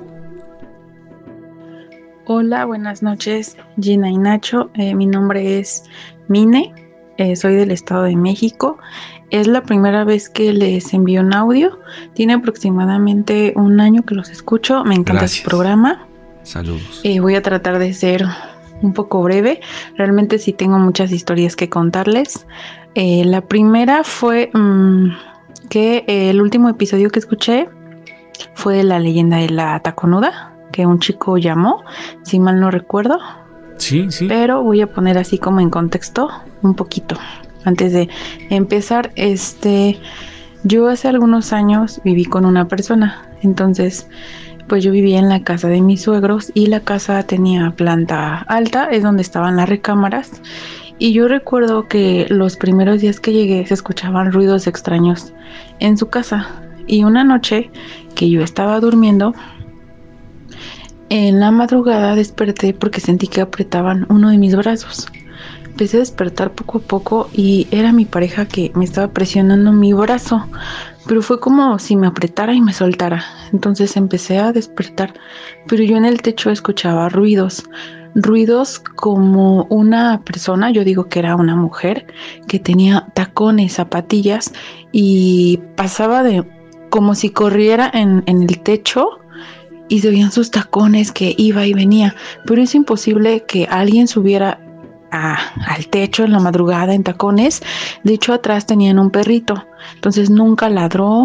Hola, buenas noches, Gina y Nacho. Eh, mi nombre es Mine, eh, soy del Estado de México. Es la primera vez que les envío un audio. Tiene aproximadamente un año que los escucho. Me encanta Gracias. su programa. Saludos. Eh, voy a tratar de ser un poco breve. Realmente sí tengo muchas historias que contarles. Eh, la primera fue mmm, que eh, el último episodio que escuché fue de la leyenda de la taconuda, que un chico llamó, si mal no recuerdo. Sí, sí. Pero voy a poner así como en contexto un poquito. Antes de empezar, este, yo hace algunos años viví con una persona. Entonces, pues yo vivía en la casa de mis suegros y la casa tenía planta alta, es donde estaban las recámaras. Y yo recuerdo que los primeros días que llegué se escuchaban ruidos extraños en su casa. Y una noche que yo estaba durmiendo, en la madrugada desperté porque sentí que apretaban uno de mis brazos. Empecé a despertar poco a poco y era mi pareja que me estaba presionando mi brazo, pero fue como si me apretara y me soltara. Entonces empecé a despertar, pero yo en el techo escuchaba ruidos, ruidos como una persona, yo digo que era una mujer, que tenía tacones, zapatillas y pasaba de como si corriera en, en el techo. Y se veían sus tacones que iba y venía, pero es imposible que alguien subiera a, al techo en la madrugada en tacones. De hecho, atrás tenían un perrito, entonces nunca ladró,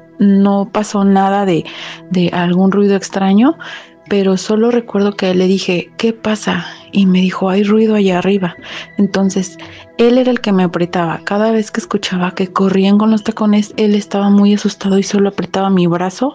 no pasó nada de, de algún ruido extraño, pero solo recuerdo que le dije, ¿qué pasa? Y me dijo, hay ruido allá arriba. Entonces, él era el que me apretaba. Cada vez que escuchaba que corrían con los tacones, él estaba muy asustado y solo apretaba mi brazo,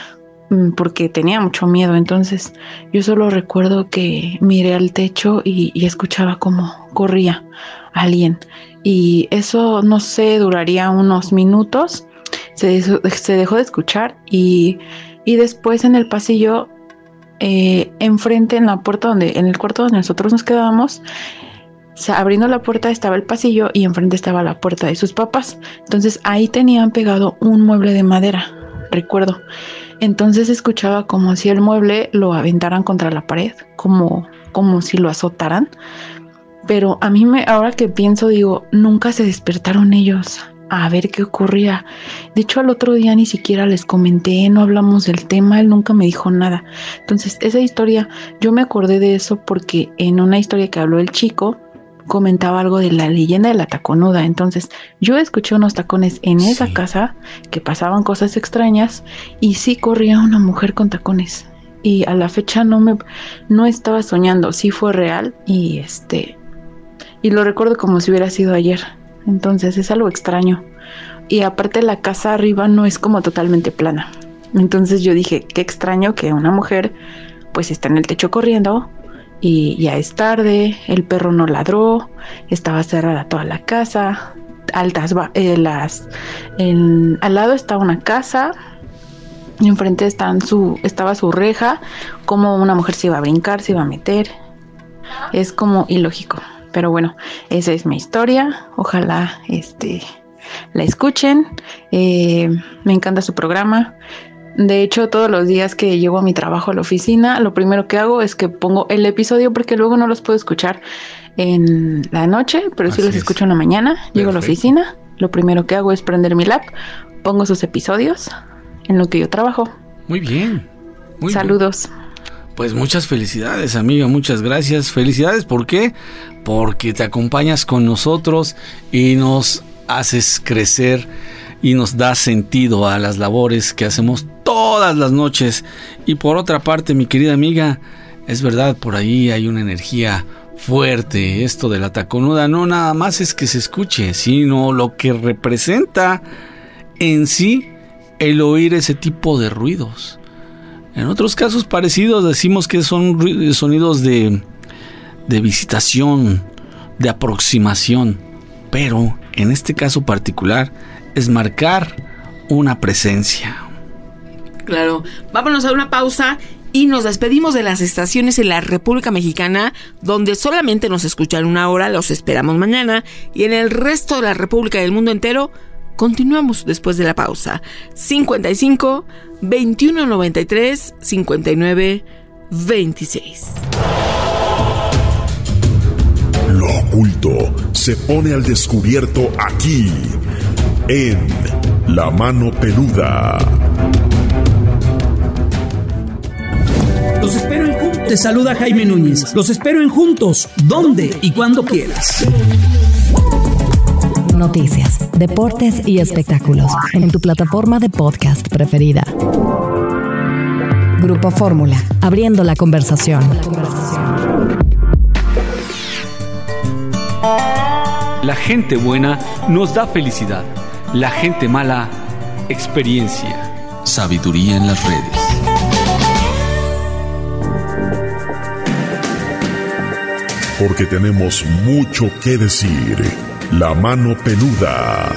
porque tenía mucho miedo. Entonces yo solo recuerdo que miré al techo y, y escuchaba cómo corría alguien, y eso no sé, duraría unos minutos, se, se dejó de escuchar y, y después en el pasillo, eh, enfrente en la puerta donde, en el cuarto donde nosotros nos quedábamos, abriendo la puerta estaba el pasillo y enfrente estaba la puerta de sus papás. Entonces ahí tenían pegado un mueble de madera, recuerdo. Entonces escuchaba como si el mueble lo aventaran contra la pared, como, como si lo azotaran. Pero a mí, me, ahora que pienso, digo, nunca se despertaron ellos a ver qué ocurría. De hecho, al otro día ni siquiera les comenté, no hablamos del tema, él nunca me dijo nada. Entonces, esa historia, yo me acordé de eso porque en una historia que habló el chico, comentaba algo de la leyenda de la taconuda. Entonces yo escuché unos tacones en sí. esa casa, que pasaban cosas extrañas, y sí corría una mujer con tacones, y a la fecha no me no estaba soñando, sí fue real, y este y lo recuerdo como si hubiera sido ayer. Entonces es algo extraño, y aparte la casa arriba no es como totalmente plana. Entonces yo dije, qué extraño que una mujer pues está en el techo corriendo. Y ya es tarde, el perro no ladró, estaba cerrada toda la casa, altas, eh, las, en, al lado está una casa, y enfrente están su, estaba su reja, como una mujer se iba a brincar, se iba a meter, es como ilógico. Pero bueno, esa es mi historia, ojalá este, la escuchen. Eh, me encanta su programa. De hecho, todos los días que llego a mi trabajo a la oficina, lo primero que hago es que pongo el episodio porque luego no los puedo escuchar en la noche, pero sí los es. escucho en la mañana. Perfecto. Llego a la oficina, lo primero que hago es prender mi lap, pongo sus episodios en lo que yo trabajo. Muy bien. Muy Saludos. Bien. Pues muchas felicidades, amiga, muchas gracias. Felicidades, ¿por qué? Porque te acompañas con nosotros y nos haces crecer y nos das sentido a las labores que hacemos todas las noches. Y por otra parte, mi querida amiga, es verdad, por ahí hay una energía fuerte. Esto de la taconuda no nada más es que se escuche, sino lo que representa en sí el oír ese tipo de ruidos. En otros casos parecidos decimos que son sonidos de, de visitación, de aproximación, pero en este caso particular es marcar una presencia. Claro, vámonos a una pausa y nos despedimos de las estaciones en la República Mexicana, donde solamente nos escuchan una hora, los esperamos mañana, y en el resto de la República y del mundo entero, continuamos después de la pausa. cincuenta y cinco, veintiuno noventa y tres, cincuenta y nueve, veintiséis. Lo oculto se pone al descubierto aquí, en La Mano Peluda. Los espero en Juntos. Te saluda Jaime Núñez. Los espero en Juntos, donde y cuando quieras. Noticias, deportes y espectáculos en tu plataforma de podcast preferida. Grupo Fórmula, abriendo la conversación. La gente buena nos da felicidad. La gente mala, experiencia. Sabiduría en las redes. Porque tenemos mucho que decir. La Mano Peluda.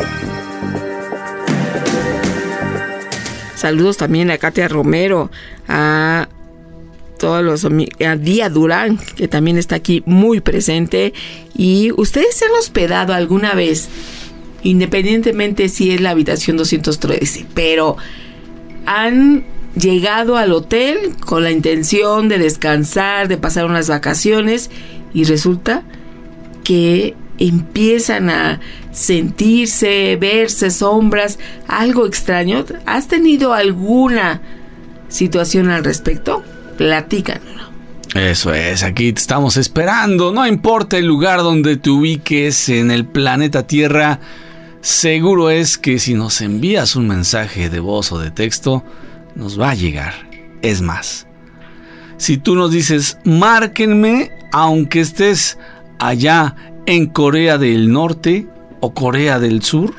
Saludos también a Katia Romero, a todos los a Día Durán, que también está aquí muy presente. Y ustedes se han hospedado alguna vez, independientemente si es la habitación doscientos trece, pero han llegado al hotel con la intención de descansar, de pasar unas vacaciones, y resulta que empiezan a sentirse, verse sombras, algo extraño. ¿Has tenido alguna situación al respecto? Platícanos. Eso es, aquí te estamos esperando. No importa el lugar donde te ubiques en el planeta Tierra, seguro es que si nos envías un mensaje de voz o de texto, nos va a llegar. Es más, si tú nos dices, márquenme, aunque estés allá en Corea del Norte o Corea del Sur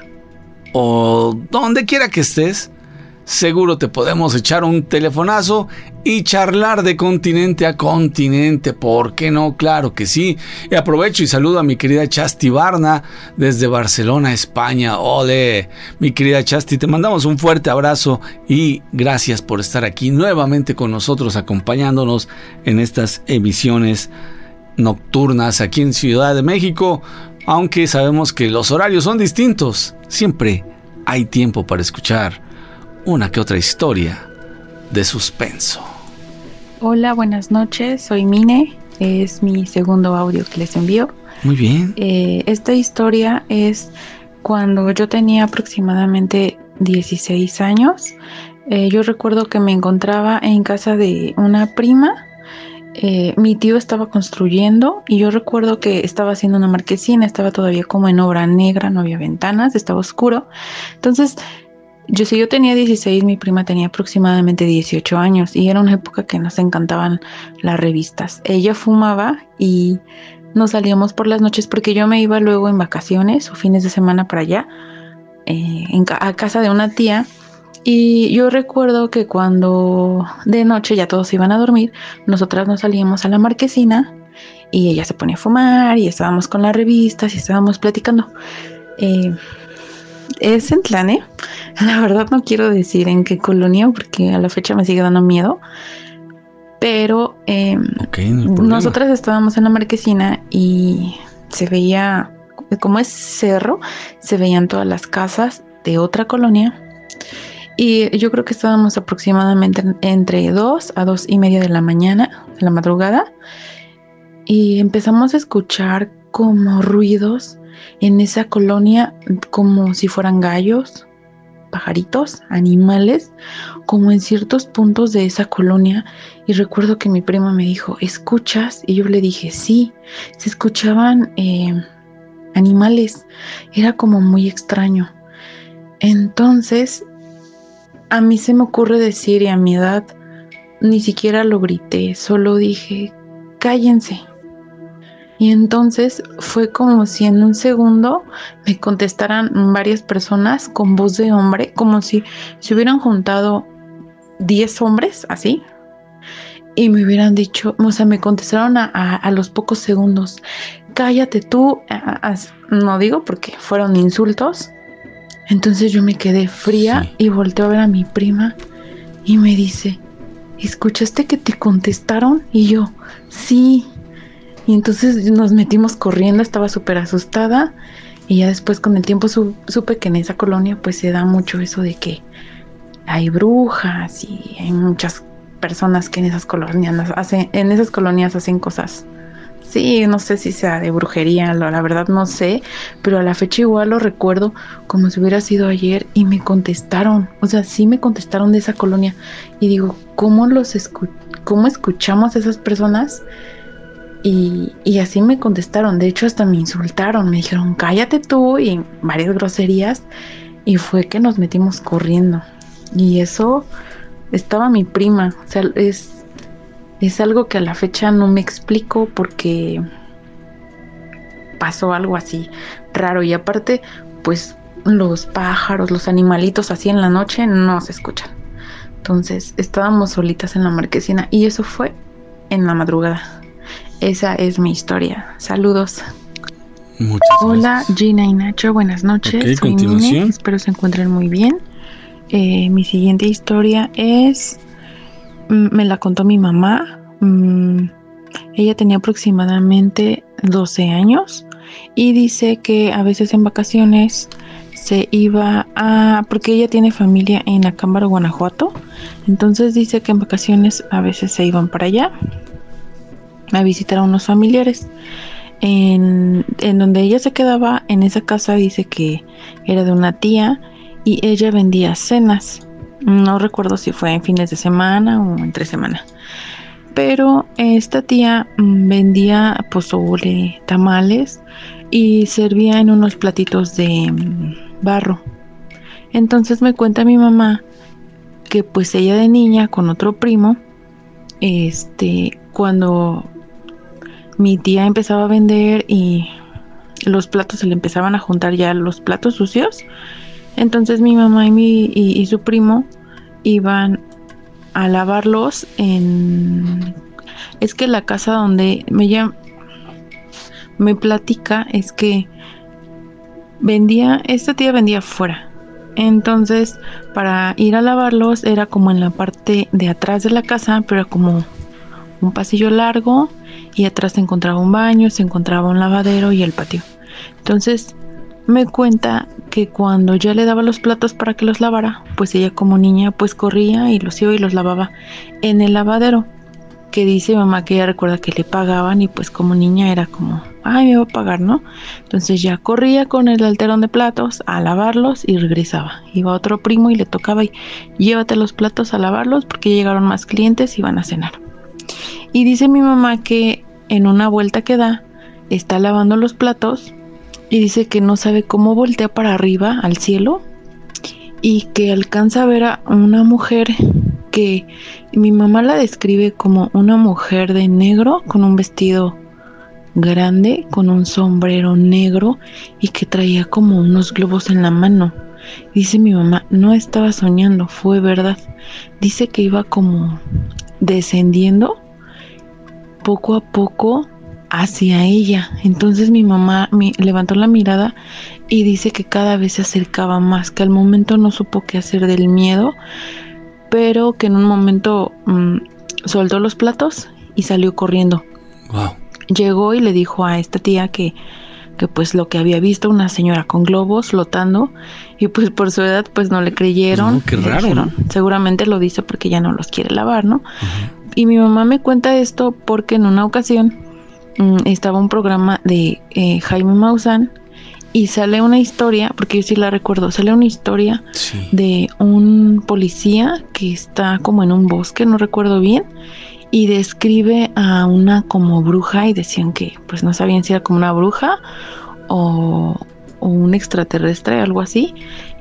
o donde quiera que estés, seguro te podemos echar un telefonazo y charlar de continente a continente. ¿Por qué no? Claro que sí. Y aprovecho y saludo a mi querida Chasti Barna desde Barcelona, España. ¡Ole! Mi querida Chasti, te mandamos un fuerte abrazo y gracias por estar aquí nuevamente con nosotros, acompañándonos en estas emisiones nocturnas aquí en Ciudad de México. Aunque sabemos que los horarios son distintos, siempre hay tiempo para escuchar una que otra historia de suspenso. Hola, buenas noches, soy Mine, es mi segundo audio que les envío. Muy bien. Eh, esta historia es cuando yo tenía aproximadamente dieciséis años. Eh, yo recuerdo que me encontraba en casa de una prima. Eh, mi tío estaba construyendo y yo recuerdo que estaba haciendo una marquesina, estaba todavía como en obra negra, no había ventanas, estaba oscuro. Entonces, yo si yo tenía dieciséis, mi prima tenía aproximadamente dieciocho años y era una época que nos encantaban las revistas. Ella fumaba y nos salíamos por las noches porque yo me iba luego en vacaciones o fines de semana para allá, eh, en, a casa de una tía. Y yo recuerdo que cuando de noche ya todos iban a dormir, nosotras nos salíamos a la marquesina y ella se ponía a fumar y estábamos con las revistas y estábamos platicando. Eh, es en Tlane, la verdad no quiero decir en qué colonia porque a la fecha me sigue dando miedo, pero eh, okay, no nosotras estábamos en la marquesina y se veía como es cerro, se veían todas las casas de otra colonia. Y yo creo que estábamos aproximadamente entre dos a dos y media de la mañana, de la madrugada. Y empezamos a escuchar como ruidos en esa colonia, como si fueran gallos, pajaritos, animales, como en ciertos puntos de esa colonia. Y recuerdo que mi prima me dijo, ¿escuchas? Y yo le dije, sí, se escuchaban eh, animales. Era como muy extraño. Entonces, a mí se me ocurre decir, y a mi edad ni siquiera lo grité, solo dije, cállense. Y entonces fue como si en un segundo me contestaran varias personas con voz de hombre, como si se hubieran juntado diez hombres, así, y me hubieran dicho, o sea, me contestaron a, a, a los pocos segundos, cállate tú, a, a, no digo porque fueron insultos. Entonces yo me quedé fría sí. y volteo a ver a mi prima y me dice, ¿escuchaste que te contestaron? Y yo, sí. Y entonces nos metimos corriendo, estaba súper asustada y ya después con el tiempo su, supe que en esa colonia pues se da mucho eso de que hay brujas y hay muchas personas que en esas colonias hacen, en esas colonias hacen cosas. Sí, no sé si sea de brujería, la, la verdad no sé, pero a la fecha igual lo recuerdo como si hubiera sido ayer y me contestaron, o sea, sí me contestaron de esa colonia y digo, ¿cómo los escu- cómo escuchamos a esas personas? Y, y así me contestaron, de hecho hasta me insultaron, me dijeron cállate tú y varias groserías y fue que nos metimos corriendo y eso estaba mi prima, o sea, es, es algo que a la fecha no me explico porque pasó algo así raro y aparte pues los pájaros, los animalitos así en la noche no se escuchan, entonces estábamos solitas en la marquesina y eso fue en la madrugada. Esa es mi historia. Saludos. Muchas Hola, gracias. Gina y Nacho. Buenas noches. Okay, soy Mine. Espero se encuentren muy bien. Eh, mi siguiente historia es... Mm, me la contó mi mamá. Mm, ella tenía aproximadamente doce años. Y dice que a veces en vacaciones se iba a... Porque ella tiene familia en Acámbaro, Guanajuato. Entonces dice que en vacaciones a veces se iban para allá a visitar a unos familiares. En, en donde ella se quedaba, en esa casa dice que era de una tía y ella vendía cenas. No recuerdo si fue en fines de semana o entre semana. Pero esta tía vendía pozole, tamales y servía en unos platitos de barro. Entonces me cuenta mi mamá que pues ella de niña con otro primo, este, cuando mi tía empezaba a vender y los platos se le empezaban a juntar ya los platos sucios, entonces mi mamá y, mi, y, y su primo iban a lavarlos en... Es que la casa donde me, llama, me platica es que vendía, esta tía vendía afuera, entonces para ir a lavarlos era como en la parte de atrás de la casa, pero como un pasillo largo y atrás se encontraba un baño, se encontraba un lavadero y el patio. Entonces me cuenta que cuando ya le daba los platos para que los lavara, pues ella como niña pues corría y los iba y los lavaba en el lavadero, que dice mamá que ella recuerda que le pagaban y pues como niña era como, ay, me va a pagar, ¿no? Entonces ya corría con el alterón de platos a lavarlos y regresaba. Iba otro primo y le tocaba y llévate los platos a lavarlos porque llegaron más clientes y van a cenar. Y dice mi mamá que en una vuelta que da, está lavando los platos y dice que no sabe cómo voltea para arriba al cielo y que alcanza a ver a una mujer que mi mamá la describe como una mujer de negro con un vestido grande, con un sombrero negro y que traía como unos globos en la mano. Dice mi mamá, no estaba soñando, fue verdad. Dice que iba como descendiendo poco a poco hacia ella. Entonces mi mamá me levantó la mirada y dice que cada vez se acercaba más, que al momento no supo qué hacer del miedo, pero que en un momento mmm, soltó los platos y salió corriendo. Wow. Llegó y le dijo a esta tía que que pues lo que había visto una señora con globos flotando, y pues por su edad pues no le creyeron. Pues no, qué raro, dijeron, ¿no? Seguramente lo dice porque ya no los quiere lavar, ¿no? Uh-huh. Y mi mamá me cuenta esto porque en una ocasión mmm, estaba un programa de eh, Jaime Maussan y sale una historia, porque yo sí la recuerdo, sale una historia sí. de un policía que está como en un bosque, no recuerdo bien, y describe a una como bruja, y decían que pues no sabían si era como una bruja o, o un extraterrestre, algo así,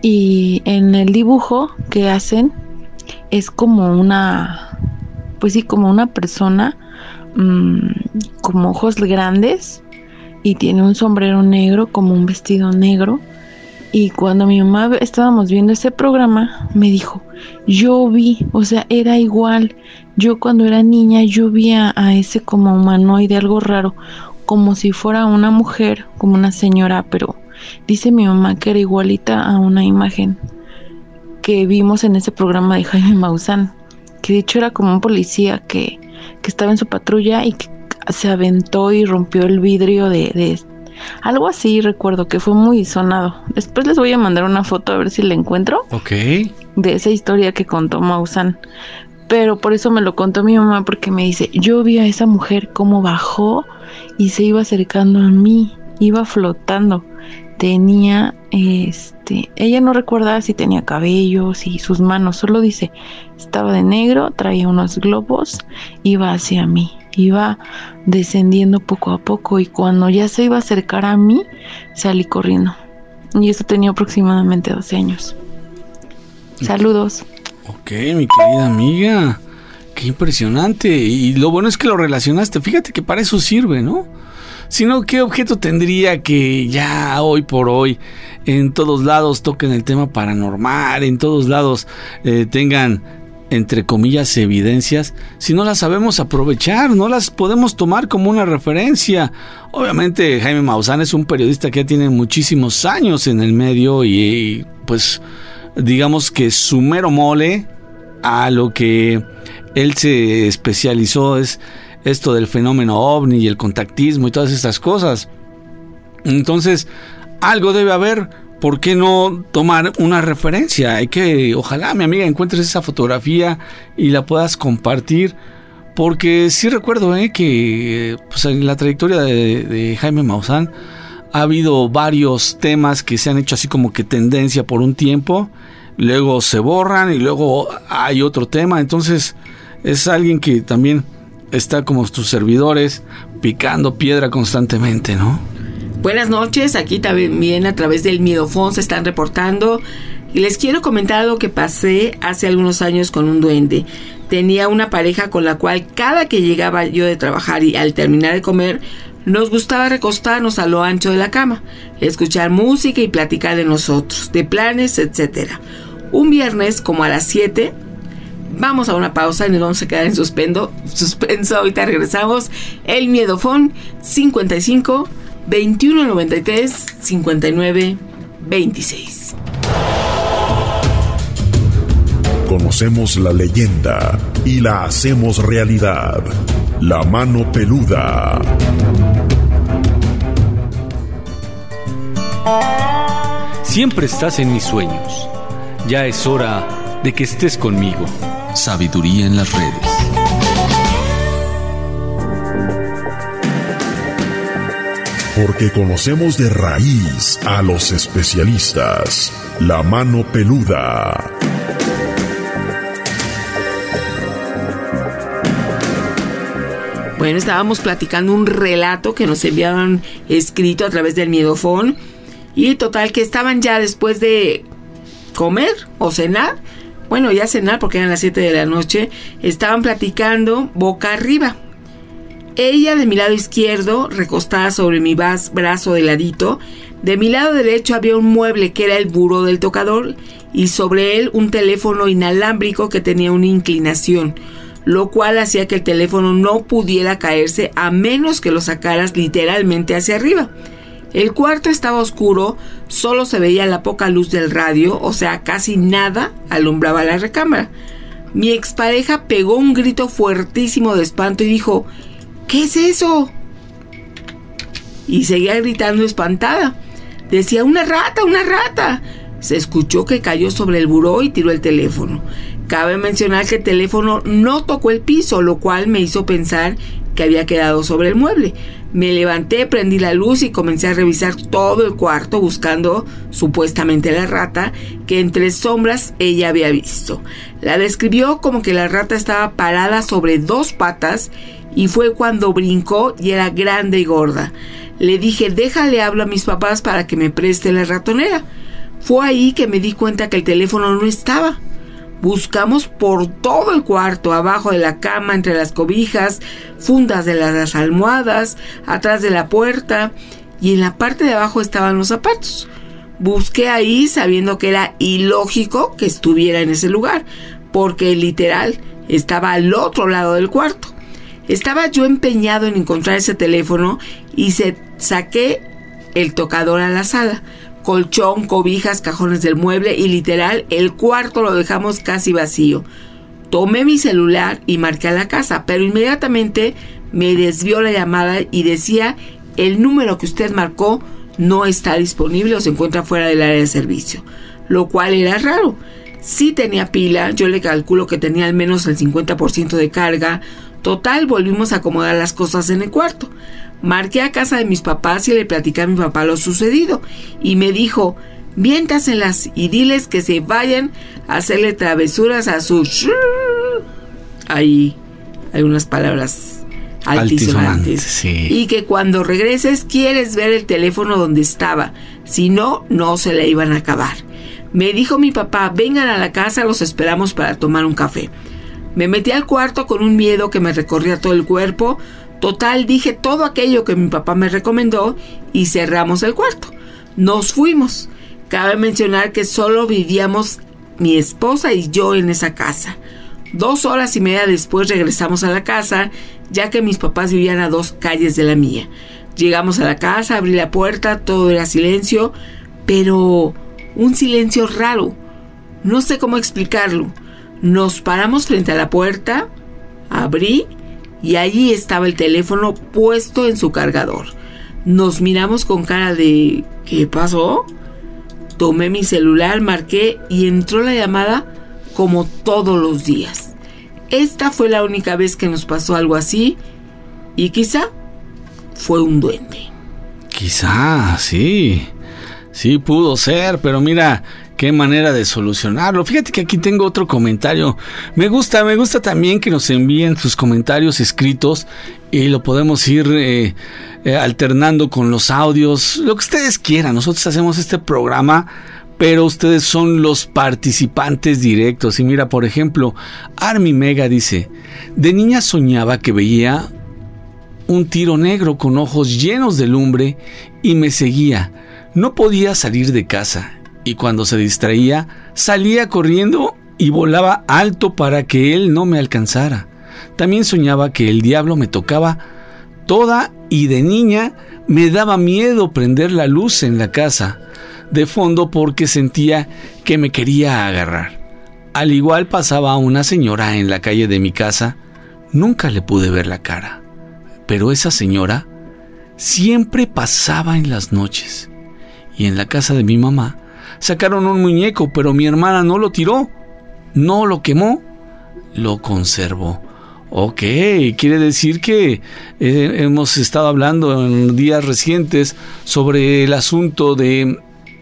y en el dibujo que hacen es como una, pues sí, como una persona mmm, como ojos grandes y tiene un sombrero negro, como un vestido negro. Y cuando mi mamá estábamos viendo ese programa, me dijo, yo vi, o sea, era igual. Yo cuando era niña, yo vi a, a ese como humanoide, algo raro, como si fuera una mujer, como una señora, pero dice mi mamá que era igualita a una imagen que vimos en ese programa de Jaime Maussan, que de hecho era como un policía que, que estaba en su patrulla y que se aventó y rompió el vidrio de... de algo así, recuerdo que fue muy sonado. Después les voy a mandar una foto a ver si la encuentro. Ok. De esa historia que contó Maussan. Pero por eso me lo contó mi mamá, porque me dice, yo vi a esa mujer cómo bajó y se iba acercando a mí, iba flotando. Tenía, este, ella no recuerda si tenía cabellos y sus manos, solo dice, estaba de negro, traía unos globos, iba hacia mí. Iba descendiendo poco a poco y cuando ya se iba a acercar a mí, salí corriendo. Y eso tenía aproximadamente doce años. Saludos. Ok, mi querida amiga. Qué impresionante. Y lo bueno es que lo relacionaste. Fíjate que para eso sirve, ¿no? Si no, ¿qué objeto tendría que ya hoy por hoy en todos lados toquen el tema paranormal, en todos lados eh, tengan, entre comillas, evidencias, si no las sabemos aprovechar, no las podemos tomar como una referencia? Obviamente Jaime Maussan es un periodista que ya tiene muchísimos años en el medio y, y pues digamos que su mero mole a lo que él se especializó es esto del fenómeno ovni y el contactismo y todas estas cosas. Entonces algo debe haber. ¿Por qué no tomar una referencia? Hay que, ojalá, mi amiga, encuentres esa fotografía y la puedas compartir, porque sí recuerdo eh, que pues, en la trayectoria de, de Jaime Maussan ha habido varios temas que se han hecho así como que tendencia por un tiempo, luego se borran y luego hay otro tema. Entonces es alguien que también está como tus servidores picando piedra constantemente, ¿no? Buenas noches, aquí también a través del Miedofón se están reportando y les quiero comentar algo que pasé hace algunos años con un duende. Tenía una pareja con la cual cada que llegaba yo de trabajar y al terminar de comer, nos gustaba recostarnos a lo ancho de la cama, escuchar música y platicar de nosotros, de planes, etcétera. Un viernes como a las siete, vamos a una pausa y nos vamos a quedar en suspendo, suspenso, ahorita regresamos. El Miedofón cincuenta y cinco veintiuno noventa y tres cincuenta y nueve veintiséis. Conocemos la leyenda y la hacemos realidad. La mano peluda. Siempre estás en mis sueños. Ya es hora de que estés conmigo. Sabiduría en las redes. Porque conocemos de raíz a los especialistas. La mano peluda. Bueno, estábamos platicando un relato que nos enviaban escrito a través del Miedofón. Y total que estaban ya después de comer o cenar. Bueno, ya cenar porque eran las siete de la noche. Estaban platicando boca arriba. Ella de mi lado izquierdo, recostada sobre mi brazo de ladito. De mi lado derecho había un mueble que era el buró del tocador y sobre él un teléfono inalámbrico que tenía una inclinación, lo cual hacía que el teléfono no pudiera caerse a menos que lo sacaras literalmente hacia arriba. El cuarto estaba oscuro, solo se veía la poca luz del radio, o sea, casi nada alumbraba la recámara. Mi expareja pegó un grito fuertísimo de espanto y dijo: ¿qué es eso? y seguía gritando espantada. Decía: ¡una rata, una rata! Se escuchó que cayó sobre el buró y tiró el teléfono. Cabe mencionar que el teléfono no tocó el piso, lo cual me hizo pensar que había quedado sobre el mueble. Me levanté, prendí la luz y comencé a revisar todo el cuarto buscando supuestamente la rata que entre sombras ella había visto. La describió como que la rata estaba parada sobre dos patas y fue cuando brincó y era grande y gorda. Le dije: déjale, hablo a mis papás para que me preste la ratonera. Fue ahí que me di cuenta que el teléfono no estaba. Buscamos por todo el cuarto, abajo de la cama, entre las cobijas, fundas de las almohadas, atrás de la puerta, y en la parte de abajo estaban los zapatos. Busqué ahí sabiendo que era ilógico que estuviera en ese lugar, porque literal estaba al otro lado del cuarto. Estaba yo empeñado en encontrar ese teléfono y se saqué el tocador a la sala. Colchón, cobijas, cajones del mueble y literal el cuarto lo dejamos casi vacío. Tomé mi celular y marqué a la casa, pero inmediatamente me desvió la llamada y decía: el número que usted marcó no está disponible o se encuentra fuera del área de servicio, lo cual era raro. Sí tenía pila, yo le calculo que tenía al menos el cincuenta por ciento de carga. Total, volvimos a acomodar las cosas en el cuarto. Marqué a casa de mis papás y le platicé a mi papá lo sucedido y me dijo: viéntaselas y diles que se vayan a hacerle travesuras a su... Ahí hay unas palabras altisonantes. Sí. Y que cuando regreses quieres ver el teléfono donde estaba, si no, no se le iban a acabar. Me dijo mi papá: vengan a la casa, los esperamos para tomar un café. Me metí al cuarto con un miedo que me recorría todo el cuerpo. Total, dije todo aquello que mi papá me recomendó y cerramos el cuarto. Nos fuimos. Cabe mencionar que solo vivíamos mi esposa y yo en esa casa. Dos horas y media después regresamos a la casa, ya que mis papás vivían a dos calles de la mía. Llegamos a la casa, abrí la puerta, todo era silencio, pero un silencio raro. No sé cómo explicarlo. Nos paramos frente a la puerta, abrí y allí estaba el teléfono puesto en su cargador. Nos miramos con cara de ¿qué pasó? Tomé mi celular, marqué y entró la llamada como todos los días. Esta fue la única vez que nos pasó algo así y quizá fue un duende. Quizá, sí. Sí pudo ser, pero mira qué manera de solucionarlo. Fíjate que aquí tengo otro comentario. Me gusta, me gusta también que nos envíen sus comentarios escritos y lo podemos ir eh, eh, alternando con los audios, lo que ustedes quieran. Nosotros hacemos este programa, pero ustedes son los participantes directos. Y mira, por ejemplo, Army Mega dice: de niña soñaba que veía un tiro negro con ojos llenos de lumbre y me seguía. No podía salir de casa y cuando se distraía salía corriendo y volaba alto para que él no me alcanzara. También soñaba que el diablo me tocaba toda y de niña me daba miedo prender la luz en la casa de fondo porque sentía que me quería agarrar. Al igual pasaba una señora en la calle de mi casa. Nunca le pude ver la cara, pero esa señora siempre pasaba en las noches. Y en la casa de mi mamá sacaron un muñeco, pero mi hermana no lo tiró, no lo quemó, lo conservó. Ok, quiere decir que eh, hemos estado hablando en días recientes sobre el asunto de,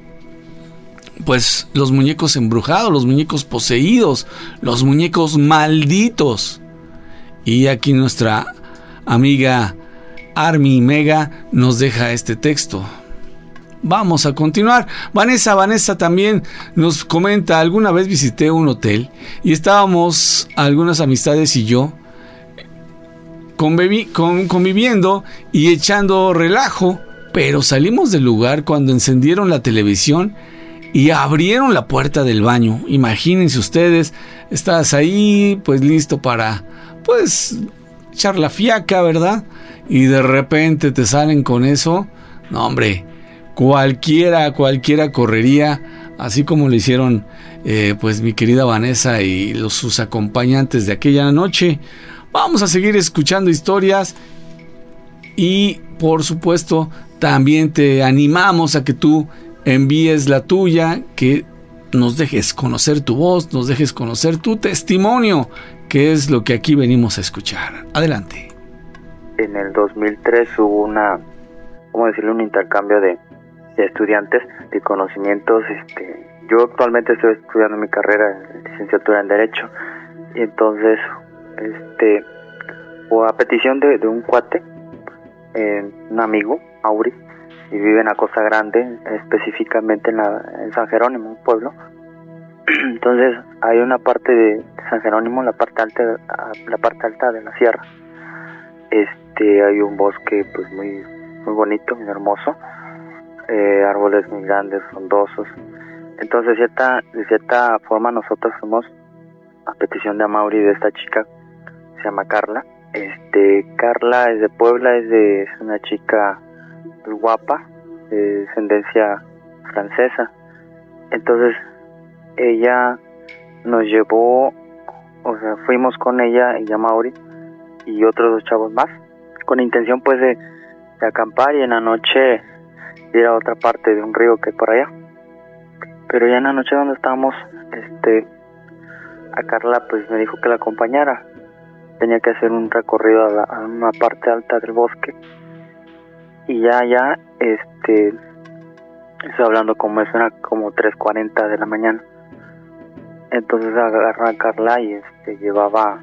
pues, los muñecos embrujados, los muñecos poseídos, los muñecos malditos. Y aquí nuestra amiga Army Mega nos deja este texto. Vamos a continuar. Vanessa, Vanessa también nos comenta: alguna vez visité un hotel y estábamos algunas amistades y yo convivi- con, conviviendo y echando relajo, pero salimos del lugar cuando encendieron la televisión y abrieron la puerta del baño. Imagínense ustedes, estás ahí pues listo para pues echar la fiaca, ¿verdad? Y de repente te salen con eso. No, hombre, Cualquiera, cualquiera correría, así como le hicieron eh, pues mi querida Vanessa y los, sus acompañantes de aquella noche. Vamos a seguir escuchando historias y por supuesto también te animamos a que tú envíes la tuya, que nos dejes conocer tu voz, nos dejes conocer tu testimonio, que es lo que aquí venimos a escuchar. Adelante. En el dos mil tres hubo una, ¿cómo decirlo? Un intercambio de, de estudiantes, de conocimientos. Este, yo actualmente estoy estudiando mi carrera en licenciatura en Derecho, y entonces, este, o a petición de, de un cuate, eh, un amigo, Mauri, y vive en la Costa Grande, específicamente en, la, en San Jerónimo, un pueblo. Entonces hay una parte de San Jerónimo, la parte alta, la parte alta de la sierra. Este, hay un bosque pues muy, muy bonito, muy hermoso, eh, árboles muy grandes, frondosos. Entonces de cierta, de cierta forma nosotros fuimos a petición de Amaury, de esta chica, se llama Carla. Este, Carla es de Puebla, es de es una chica muy guapa, de descendencia francesa. Entonces ella nos llevó, o sea, fuimos con ella y Amaury y otros dos chavos más, con intención pues de, de acampar y en la noche ir a otra parte de un río que hay por allá. Pero ya en la noche donde estábamos, este, a Carla pues me dijo que la acompañara. Tenía que hacer un recorrido a, la, a una parte alta del bosque. Y ya, ya, este, estoy hablando como eso, era como tres cuarenta de la mañana. Entonces agarró a Carla y este, llevaba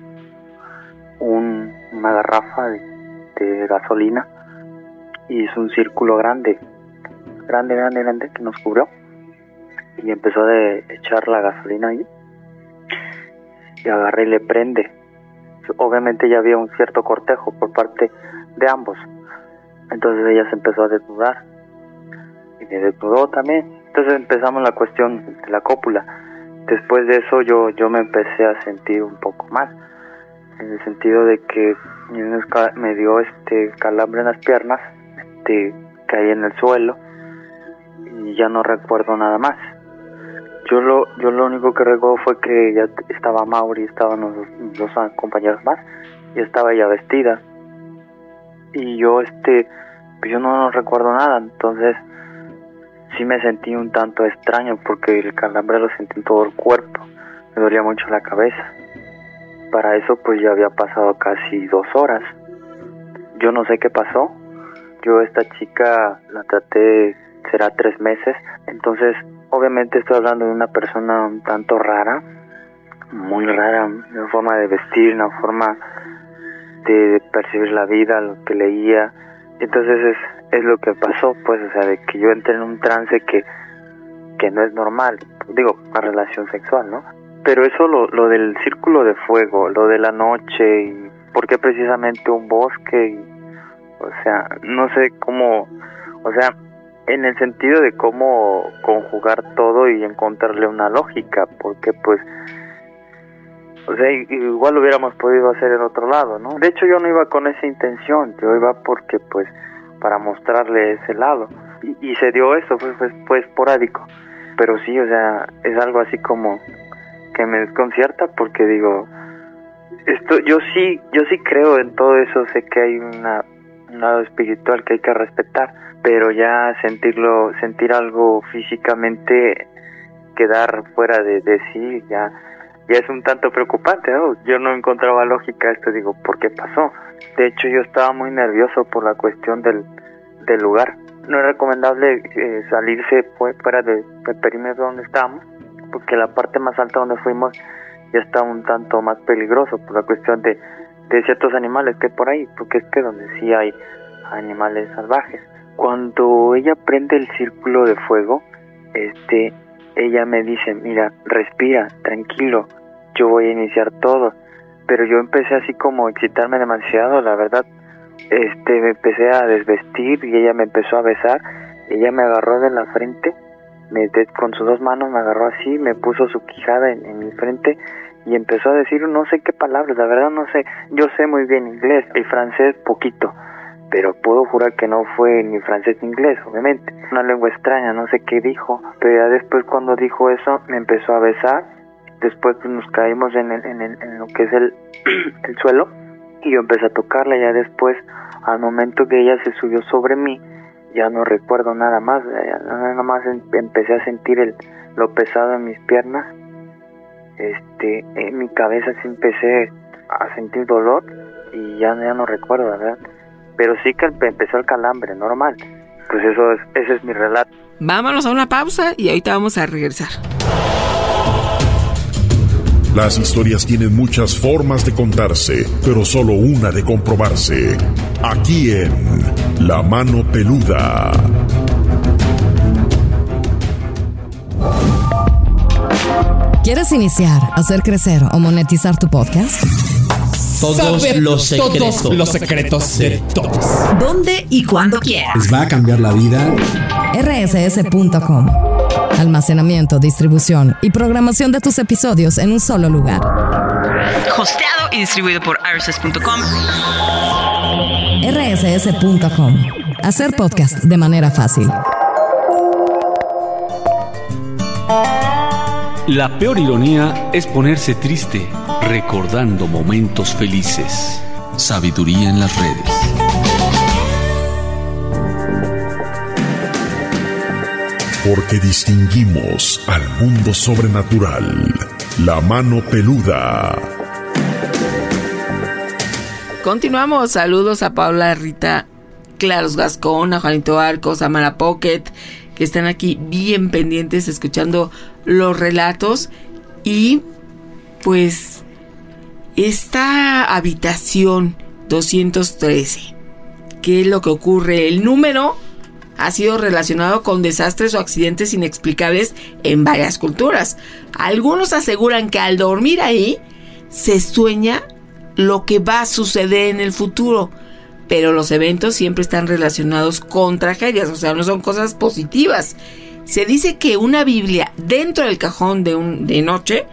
un, una garrafa de, de gasolina y hizo un círculo grande, grande, grande, grande que nos cubrió. Y empezó a de echar la gasolina ahí. Y agarra y le prende. Obviamente ya había un cierto cortejo por parte de ambos. Entonces ella se empezó a desnudar. Y me desnudó también. Entonces empezamos la cuestión de la cópula. Después de eso yo, yo me empecé a sentir un poco mal. En el sentido de que me dio este calambre en las piernas. Este, caí en el suelo. Y ya no recuerdo nada más. Yo lo yo lo único que recuerdo fue que ya estaba Mauri, estaban los dos compañeros más, y estaba ella vestida. Y yo, este, pues yo no recuerdo nada, entonces sí me sentí un tanto extraño porque el calambre lo sentí en todo el cuerpo, me dolía mucho la cabeza. Para eso pues ya había pasado casi dos horas. Yo no sé qué pasó, yo esta chica la traté, será tres meses, entonces obviamente estoy hablando de una persona un tanto rara, muy rara, una forma de vestir, una forma de percibir la vida, lo que leía. Entonces es, es lo que pasó, pues, o sea, de que yo entré en un trance que, que no es normal, digo, una relación sexual, ¿no? Pero eso, lo, lo del círculo de fuego, lo de la noche, y por qué precisamente un bosque, y, o sea, no sé cómo, o sea, en el sentido de cómo conjugar todo y encontrarle una lógica, porque pues, o sea, igual lo hubiéramos podido hacer en otro lado, ¿no? De hecho yo no iba con esa intención, yo iba porque pues, para mostrarle ese lado, y, y se dio eso, fue, fue, fue esporádico, pero sí, o sea, es algo así como que me desconcierta, porque digo, esto, yo sí, yo sí creo en todo eso, sé que hay una, un lado espiritual que hay que respetar, pero ya sentirlo, sentir algo físicamente, quedar fuera de, de sí, ya, ya es un tanto preocupante, ¿no? Yo no encontraba lógica a esto, digo, ¿por qué pasó? De hecho, yo estaba muy nervioso por la cuestión del, del lugar. No es recomendable eh, salirse pues, fuera de, del perímetro donde estábamos, porque la parte más alta donde fuimos ya está un tanto más peligroso por la cuestión de, de ciertos animales que hay por ahí, porque es que donde sí hay animales salvajes. Cuando ella prende el círculo de fuego, este, ella me dice, mira, respira, tranquilo, yo voy a iniciar todo. Pero yo empecé así como a excitarme demasiado, la verdad, este, me empecé a desvestir y ella me empezó a besar. Ella me agarró de la frente, me, de, con sus dos manos me agarró así, me puso su quijada en, en mi frente y empezó a decir no sé qué palabras, la verdad no sé, yo sé muy bien inglés, el francés poquito, pero puedo jurar que no fue ni francés ni inglés, obviamente. Una lengua extraña, no sé qué dijo, pero ya después cuando dijo eso me empezó a besar. Después pues, nos caímos en, el, en, el, en lo que es el, el suelo y yo empecé a tocarla. Ya después, al momento que ella se subió sobre mí ya no recuerdo nada más, ya nada más em- empecé a sentir el, lo pesado en mis piernas, este, en mi cabeza sí empecé a sentir dolor y ya, ya no recuerdo, ¿verdad? Pero sí que empezó el calambre, normal. Pues eso es, ese es mi relato. Vámonos a una pausa y ahorita vamos a regresar. Las historias tienen muchas formas de contarse, pero solo una de comprobarse. Aquí en La Mano Peluda. ¿Quieres iniciar, hacer crecer o monetizar tu podcast? Todos Saber los secretos. todos los secretos de todos. ¿Dónde y cuándo quieras? Les va a cambiar la vida. R S S punto com. Almacenamiento, distribución y programación de tus episodios en un solo lugar. Hosteado y distribuido por R S S punto com. R S S punto com. Hacer podcast de manera fácil. La peor ironía es ponerse triste recordando momentos felices. Sabiduría en las redes. Porque distinguimos al mundo sobrenatural. La Mano Peluda. Continuamos. Saludos a Paula, Rita, Claros Gascón, a Juanito Arcos, a Mara Pocket, que están aquí bien pendientes escuchando los relatos. Y pues esta habitación doscientos trece, ¿qué es lo que ocurre? El número ha sido relacionado con desastres o accidentes inexplicables en varias culturas. Algunos aseguran que al dormir ahí se sueña lo que va a suceder en el futuro, pero los eventos siempre están relacionados con tragedias, o sea, no son cosas positivas. Se dice que una Biblia dentro del cajón de, un, de noche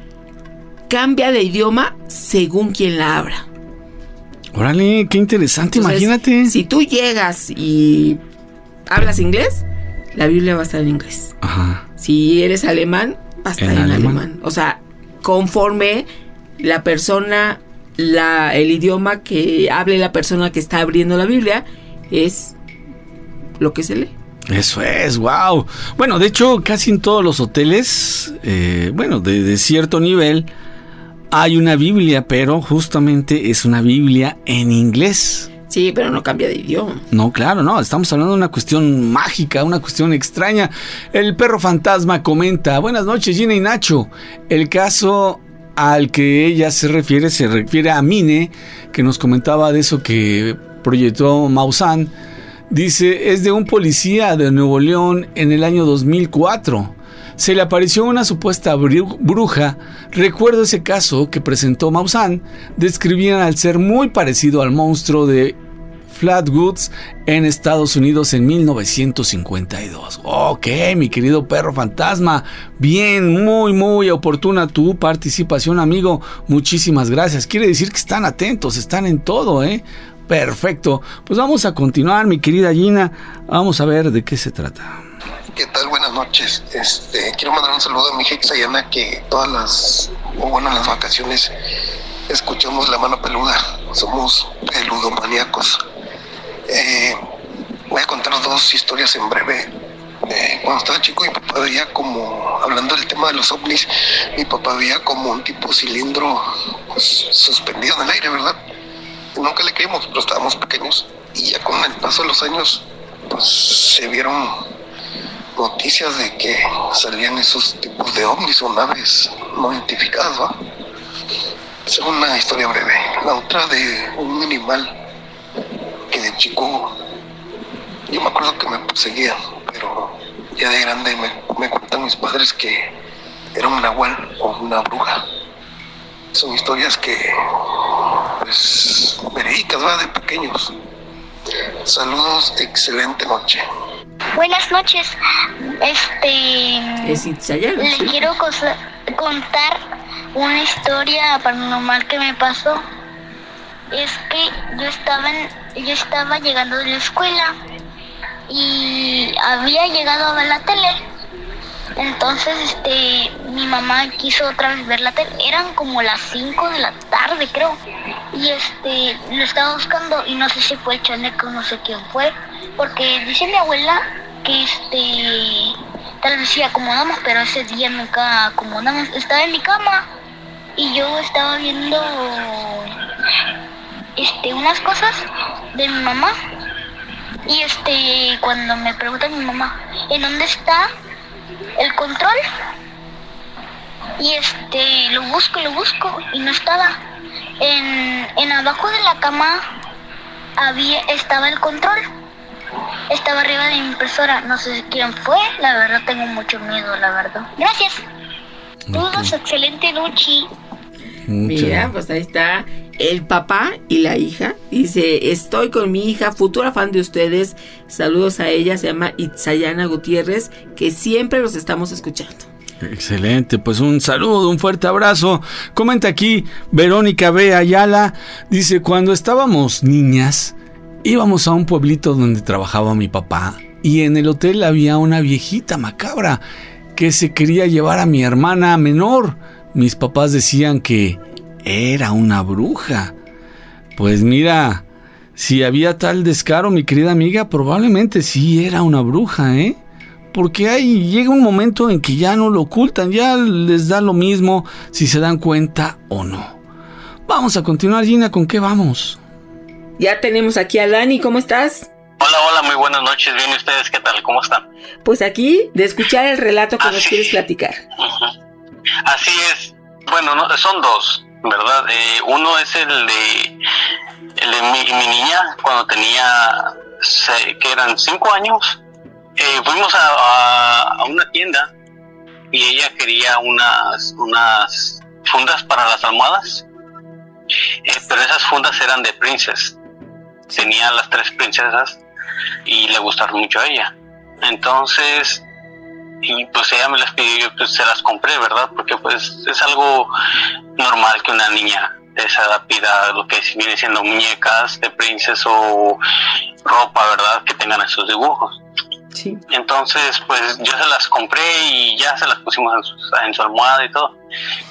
cambia de idioma según quien la abra. Órale, qué interesante. Entonces, imagínate. Si tú llegas y hablas inglés, la Biblia va a estar en inglés. Ajá. Si eres alemán, va a estar en, en alemán? alemán. O sea, conforme la persona, la, el idioma que hable la persona que está abriendo la Biblia, es lo que se lee. Eso es, wow. Bueno, de hecho, casi en todos los hoteles, eh, bueno, de, de cierto nivel, hay una Biblia, pero justamente es una Biblia en inglés. Sí, pero no cambia de idioma. No, claro, no. Estamos hablando de una cuestión mágica, una cuestión extraña. El perro fantasma comenta: buenas noches, Gina y Nacho. El caso al que ella se refiere, se refiere a Mine, que nos comentaba de eso que proyectó Maussan. Dice, es de un policía de Nuevo León en el año dos mil cuatro. Se le apareció una supuesta bruja. Recuerdo ese caso que presentó Maussan. Describían al ser muy parecido al monstruo de Flatwoods en Estados Unidos en mil novecientos cincuenta y dos. Ok, mi querido perro fantasma. Bien, muy, muy oportuna tu participación, amigo. Muchísimas gracias. Quiere decir que están atentos, están en todo, ¿eh? Perfecto. Pues vamos a continuar, mi querida Gina. Vamos a ver de qué se trata. ¿Qué tal? Buenas noches. Este, quiero mandar un saludo a mi hija Xayana, que todas las, o bueno, en las vacaciones escuchamos La Mano Peluda. Somos peludomaníacos. Eh, voy a contar dos historias en breve. Eh, cuando estaba chico, mi papá veía como, hablando del tema de los ovnis, mi papá veía como un tipo cilindro, pues, suspendido en el aire, ¿verdad? Nunca le creímos, pero estábamos pequeños. Y ya con el paso de los años, pues se vieron noticias de que salían esos tipos de ovnis o naves no identificadas, ¿va? Es una historia breve. La otra de un animal que de chico yo me acuerdo que me perseguía, pero ya de grande me, me cuentan mis padres que era un nahual o una bruja. Son historias que, pues, verídicas, ¿va? De pequeños. Saludos, excelente noche. Buenas noches. Este. Es Itzayana, le sí. quiero cosa, contar una historia paranormal que me pasó. Es que yo estaba en, yo estaba llegando de la escuela y había llegado a ver la tele. Entonces, este, mi mamá quiso otra vez ver la tele. Eran como las cinco de la tarde, creo. Y este, lo estaba buscando y no sé si fue el chaneco, no sé quién fue. porque dice mi abuela que este tal vez sí acomodamos, pero ese día nunca acomodamos. Estaba en mi cama y yo estaba viendo este unas cosas de mi mamá. Y este cuando me pregunta mi mamá ¿en dónde está el control? Y este lo busco, lo busco y no estaba. En, en abajo de la cama había estaba el control. Estaba arriba de mi impresora. No sé quién fue. La verdad tengo mucho miedo, la verdad. Gracias. Todos excelente noche. Mira, pues ahí está el papá y la hija. Dice, estoy con mi hija, futura fan de ustedes. Saludos a ella, se llama Itzayana Gutiérrez, que siempre los estamos escuchando. Excelente, pues un saludo, un fuerte abrazo. Comenta aquí Verónica B. Ayala, dice, cuando estábamos niñas, íbamos a un pueblito donde trabajaba mi papá y en el hotel había una viejita macabra que se quería llevar a mi hermana menor. Mis papás decían que era una bruja. Pues mira, si había tal descaro, mi querida amiga, probablemente sí era una bruja, ¿eh? Porque ahí llega un momento en que ya no lo ocultan, ya les da lo mismo si se dan cuenta o no. Vamos a continuar, Gina, ¿con qué vamos? Ya tenemos aquí a Dani, ¿cómo estás? Hola, hola, muy buenas noches, bien, ¿y ustedes qué tal? ¿Cómo están? Pues aquí, de escuchar el relato que Así. nos quieres platicar. Uh-huh. Así es, bueno, no, son dos, ¿verdad? Eh, uno es el de, el de mi, mi niña, cuando tenía, que eran cinco años. Eh, fuimos a, a, a una tienda y ella quería unas unas fundas para las almohadas, eh, pero esas fundas eran de princess. Tenía las tres princesas y le gustaron mucho a ella. Entonces, y pues ella me las pidió, yo pues se las compré, ¿verdad? Porque pues es algo normal que una niña de esa edad pida lo que viene siendo muñecas de princess o ropa, ¿verdad? Que tengan esos dibujos. Sí. Entonces, pues yo se las compré y ya se las pusimos en su, en su almohada y todo.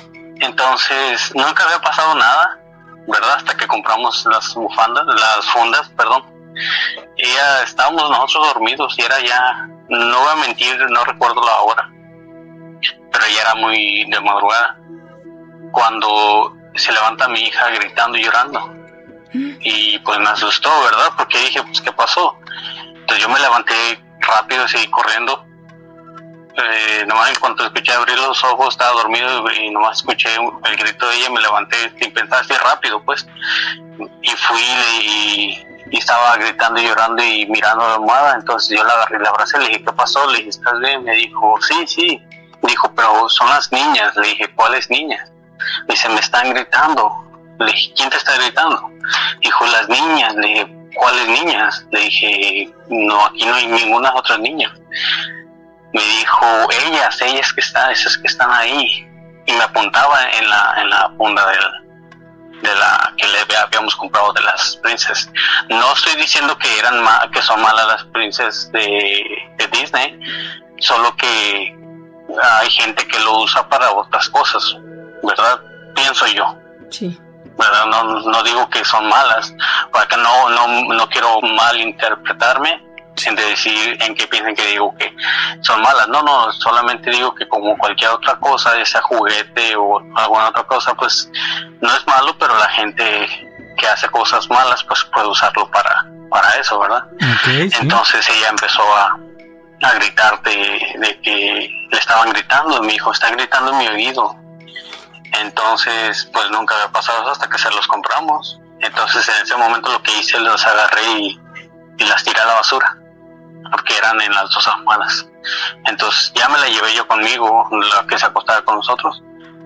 Entonces, nunca había pasado nada, ¿verdad? Hasta que compramos las bufandas, las fundas, perdón. Y ya estábamos nosotros dormidos y era ya, no voy a mentir, no recuerdo la hora, pero ya era muy de madrugada, cuando se levanta mi hija gritando y llorando. Y pues me asustó, ¿verdad? Porque dije, pues, ¿qué pasó? Entonces yo me levanté rápido y seguí corriendo. Eh, nomás en cuanto escuché abrir los ojos, estaba dormido y nomás escuché el grito de ella, me levanté sin pensar, así rápido pues, y fui y, y estaba gritando y llorando y mirando la almohada. Entonces yo la agarré, la abracé, le dije, ¿qué pasó? Le dije, ¿estás bien? Me dijo, sí, sí. Dijo, pero son las niñas. Le dije, ¿cuáles niñas? Me dice, me están gritando. Le dije, ¿quién te está gritando? Dijo, las niñas. Le dije, ¿cuáles niñas? Le dije, no, aquí no hay ninguna otra niña. Me dijo, ellas, ellas que están, esas que están ahí. Y me apuntaba en la en la funda del, de la que le habíamos comprado de las princesas. No estoy diciendo que eran ma, que son malas las princesas de, de Disney, solo que hay gente que lo usa para otras cosas, ¿verdad? Pienso yo. Sí. ¿Verdad? No, no digo que son malas, para que no, no, no quiero malinterpretarme sin decir en que piensen que digo que son malas. No, no, solamente digo que como cualquier otra cosa, ya sea juguete o alguna otra cosa, pues no es malo, pero la gente que hace cosas malas, pues puede usarlo para, para eso, ¿verdad? Okay, sí. Entonces ella empezó a, a gritar de, de que le estaban gritando, mi hijo está gritando en mi oído. Entonces, pues nunca había pasado eso hasta que se los compramos. Entonces en ese momento lo que hice, los agarré y, y las tiré a la basura, porque eran en las dos almohadas. Entonces ya me la llevé yo conmigo, la que se acostaba con nosotros,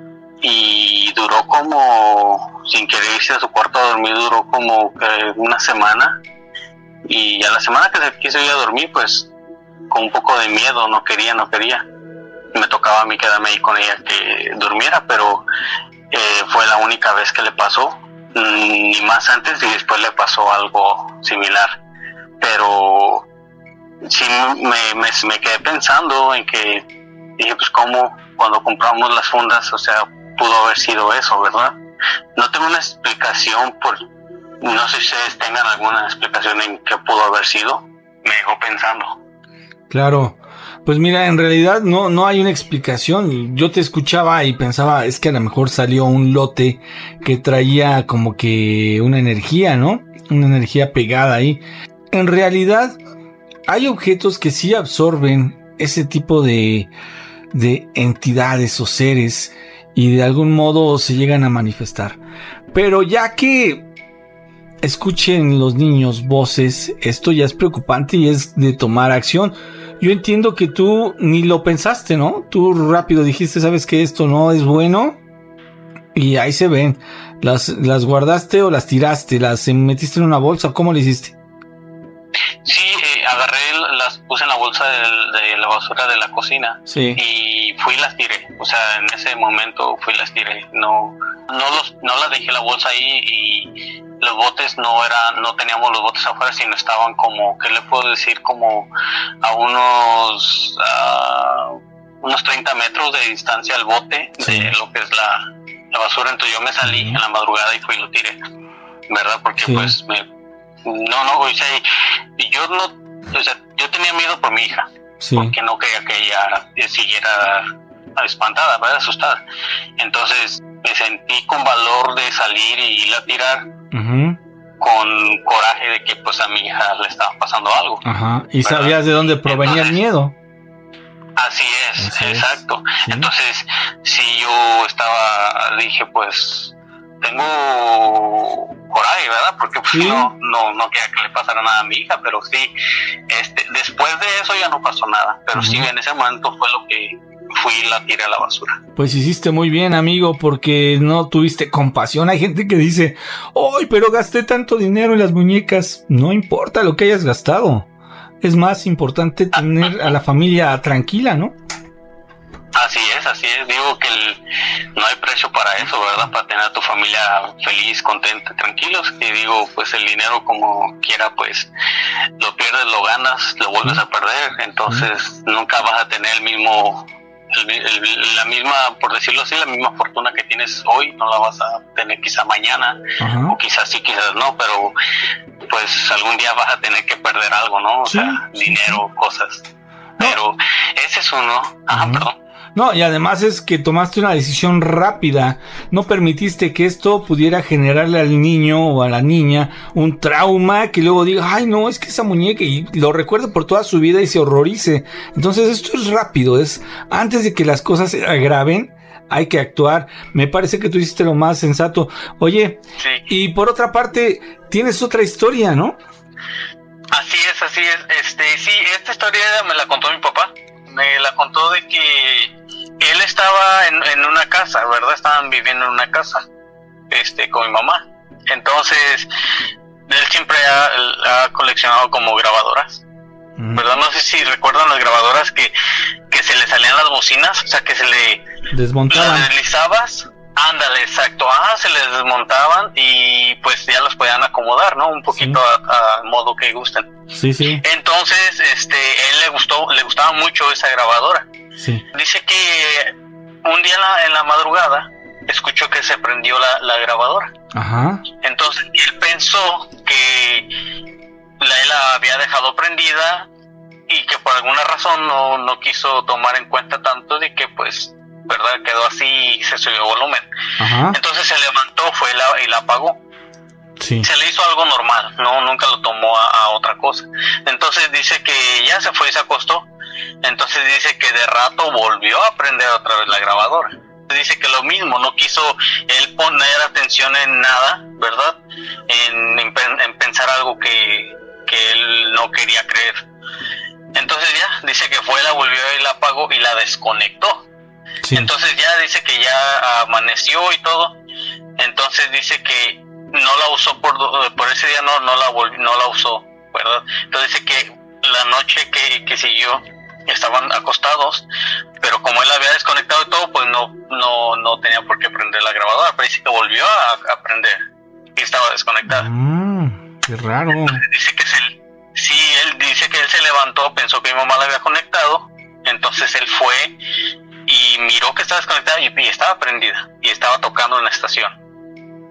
y duró como, sin querer irse a su cuarto a dormir, duró como eh, una semana. Y a la semana que se quiso ir a dormir, pues con un poco de miedo, no quería, no quería. Me tocaba a mí quedarme ahí con ella que durmiera, pero eh, fue la única vez que le pasó, ni más antes y después le pasó algo similar. Pero sí me, me, me quedé pensando en que dije, pues cómo cuando compramos las fundas, o sea, pudo haber sido eso, ¿verdad? No tengo una explicación, por no sé si ustedes tengan alguna explicación en qué pudo haber sido, me dejó pensando. Claro. Pues mira, en realidad no, no hay una explicación. Yo te escuchaba y pensaba, es que a lo mejor salió un lote que traía como que una energía, ¿no? Una energía pegada ahí. En realidad, hay objetos que sí absorben ese tipo de, de entidades o seres y de algún modo se llegan a manifestar. Pero ya que escuchen los niños voces, esto ya es preocupante y es de tomar acción. Yo entiendo que tú ni lo pensaste, ¿no? Tú rápido dijiste, ¿sabes que esto no es bueno? Y ahí se ven. ¿Las, las guardaste o las tiraste? ¿Las metiste en una bolsa? ¿Cómo le hiciste? Sí, eh, agarré, las puse en la bolsa de, de la basura de la cocina. Sí. Y fui y las tiré. O sea, en ese momento fui y las tiré. No, no, los, no las dejé la bolsa ahí y los botes no eran, no teníamos los botes afuera, sino estaban como, ¿qué le puedo decir? Como a unos, uh, unos treinta metros de distancia al bote, sí, de lo que es la, la basura. Entonces yo me salí en la madrugada y fui y lo tiré, ¿verdad? Porque sí, pues me, no, no, o sea, y yo no, o sea, yo tenía miedo por mi hija, sí, porque no quería que ella siguiera espantada, ¿verdad? Asustada. Entonces me sentí con valor de salir y ir a tirar, uh-huh, con coraje de que pues a mi hija le estaba pasando algo. Ajá. ¿Y ¿verdad? Sabías de dónde provenía Entonces, el miedo? Así es, así exacto. Es. ¿Sí? Entonces, si yo estaba, dije pues, tengo coraje, ¿verdad? Porque pues, ¿sí? no, no, no quería que le pasara nada a mi hija, pero sí, este, después de eso ya no pasó nada, pero uh-huh, sí, en ese momento fue lo que fui y la tiré a la basura. Pues hiciste muy bien, amigo, porque no tuviste compasión. Hay gente que dice, ¡ay, pero gasté tanto dinero en las muñecas! No importa lo que hayas gastado. Es más importante tener a la familia tranquila, ¿no? Así es, así es. Digo que el, no hay precio para eso, ¿verdad? Para tener a tu familia feliz, contenta, tranquilos. Y digo, pues el dinero como quiera, pues lo pierdes, lo ganas, lo vuelves a perder. Entonces nunca vas a tener el mismo... El, el, la misma, por decirlo así, la misma fortuna que tienes hoy, no la vas a tener quizá mañana, uh-huh, o quizás sí, quizás no, pero pues algún día vas a tener que perder algo, ¿no? O sí, sea, sí, dinero, sí, cosas. Pero no, ese es uno. Ajá, uh-huh, perdón. No, y además es que tomaste una decisión rápida, no permitiste que esto pudiera generarle al niño o a la niña un trauma que luego diga, ay no, es que esa muñeca, y lo recuerde por toda su vida y se horrorice. Entonces esto es rápido, es antes de que las cosas se agraven, hay que actuar. Me parece que tú hiciste lo más sensato. Oye, sí, y por otra parte, tienes otra historia, ¿no? Así es, así es. Este, sí, esta historia me la contó mi papá. Me la contó de que él estaba en, en una casa, ¿verdad? Estaban viviendo en una casa, este, con mi mamá. Entonces, él siempre ha, ha coleccionado como grabadoras, mm, ¿verdad? No sé si recuerdan las grabadoras que, que se le salían las bocinas, o sea, que se le desmontaban. Las deslizabas, ándale, exacto, ah, se les desmontaban y pues ya los podían acomodar, ¿no? Un poquito sí, a, a modo que gusten. Sí, sí. Entonces, este, él le gustó, le gustaba mucho esa grabadora. Sí. Dice que un día en la, en la madrugada escuchó que se prendió la, la grabadora. Ajá. Entonces él pensó que la, él la había dejado prendida y que por alguna razón no, no quiso tomar en cuenta tanto de que pues, verdad, quedó así y se subió volumen. Ajá. Entonces se levantó, fue la, y la apagó. Sí. Se le hizo algo normal, no, nunca lo tomó a, a otra cosa. Entonces dice que ya se fue y se acostó. Entonces dice que de rato volvió a prender otra vez la grabadora. Dice que lo mismo, no quiso él poner atención en nada, ¿verdad? En, en, en pensar algo que, que él no quería creer. Entonces ya, dice que fue, la volvió y la apagó y la desconectó. Sí. Entonces ya dice que ya amaneció y todo. Entonces dice que no la usó por, por ese día, no, no la volvió, no la usó, ¿verdad? Entonces dice que la noche que, que siguió estaban acostados, pero como él la había desconectado y todo, pues no, no, no tenía por qué prender la grabadora, pero dice que volvió a, a prender y estaba desconectada. Mm, qué raro. Entonces dice que se, sí, él dice que él se levantó, pensó que mi mamá la había conectado, entonces él fue y miró que estaba desconectada y, y estaba prendida y estaba tocando en la estación.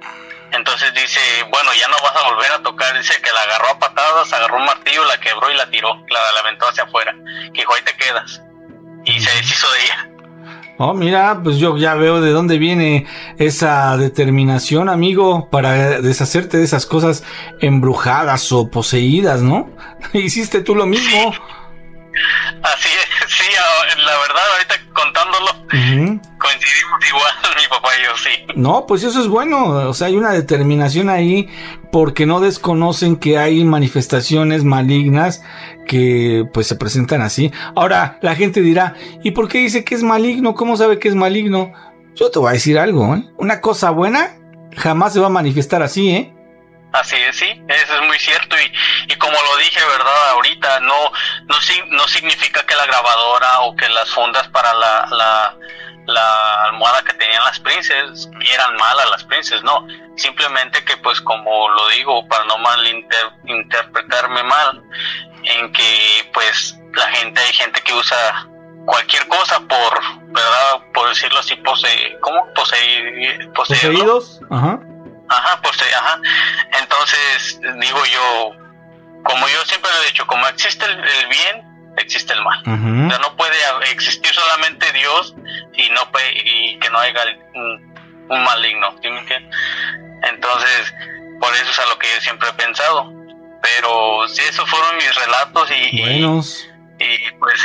Entonces dice, bueno, ya no vas a volver a tocar. Dice que la agarró a patadas, agarró un martillo, la quebró y la tiró, la, la aventó hacia afuera. Que dijo, ahí te quedas. Y se deshizo de ella. Oh, mira, pues yo ya veo de dónde viene esa determinación, amigo, para deshacerte de esas cosas embrujadas o poseídas, ¿no? Hiciste tú lo mismo. Así es, sí, la verdad, ahorita contándolo, uh-huh. coincidimos igual, mi papá y yo, sí. No, pues eso es bueno, o sea, hay una determinación ahí, porque no desconocen que hay manifestaciones malignas que pues se presentan así. Ahora, la gente dirá, ¿y por qué dice que es maligno? ¿Cómo sabe que es maligno? Yo te voy a decir algo, ¿eh? Una cosa buena jamás se va a manifestar así, ¿eh? Así es, sí, eso es muy cierto y, y como lo dije, verdad, ahorita no no no significa que la grabadora o que las fundas para la la, la almohada que tenían las princes eran malas las princes, no, simplemente que pues como lo digo, para no malinterpretarme mal, en que pues la gente, hay gente que usa cualquier cosa por, verdad, por decirlo así, pose, ¿cómo? Posei, poseídos, ajá. Ajá, pues, ajá. Entonces, digo yo, como yo siempre lo he dicho, como existe el, el bien, existe el mal. Uh-huh. O sea, no puede existir solamente Dios y no puede, y que no haya un, un maligno, ¿sí me entiendes? Entonces, por eso es a lo que yo siempre he pensado. Pero sí, esos fueron mis relatos y... Buenos. Y, y pues...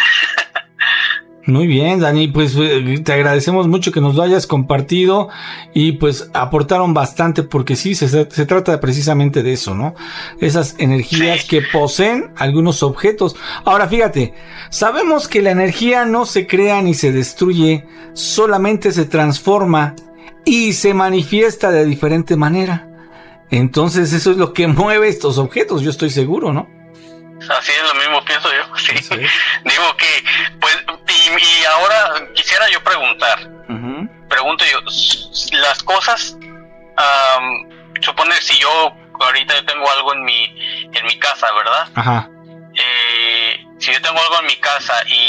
Muy bien, Dani, pues te agradecemos mucho que nos lo hayas compartido y pues aportaron bastante porque sí, se, se trata precisamente de eso, ¿no? Esas energías sí. que poseen algunos objetos. Ahora fíjate, sabemos que la energía no se crea ni se destruye, solamente se transforma y se manifiesta de diferente manera. Entonces eso es lo que mueve estos objetos, yo estoy seguro, ¿no? Así es, lo mismo pienso yo, sí. sí. Digo que, pues, y, y ahora quisiera yo preguntar, uh-huh. pregunto yo, las cosas, um, supone si yo, ahorita yo tengo algo en mi, en mi casa, ¿verdad? Ajá. Eh, si yo tengo algo en mi casa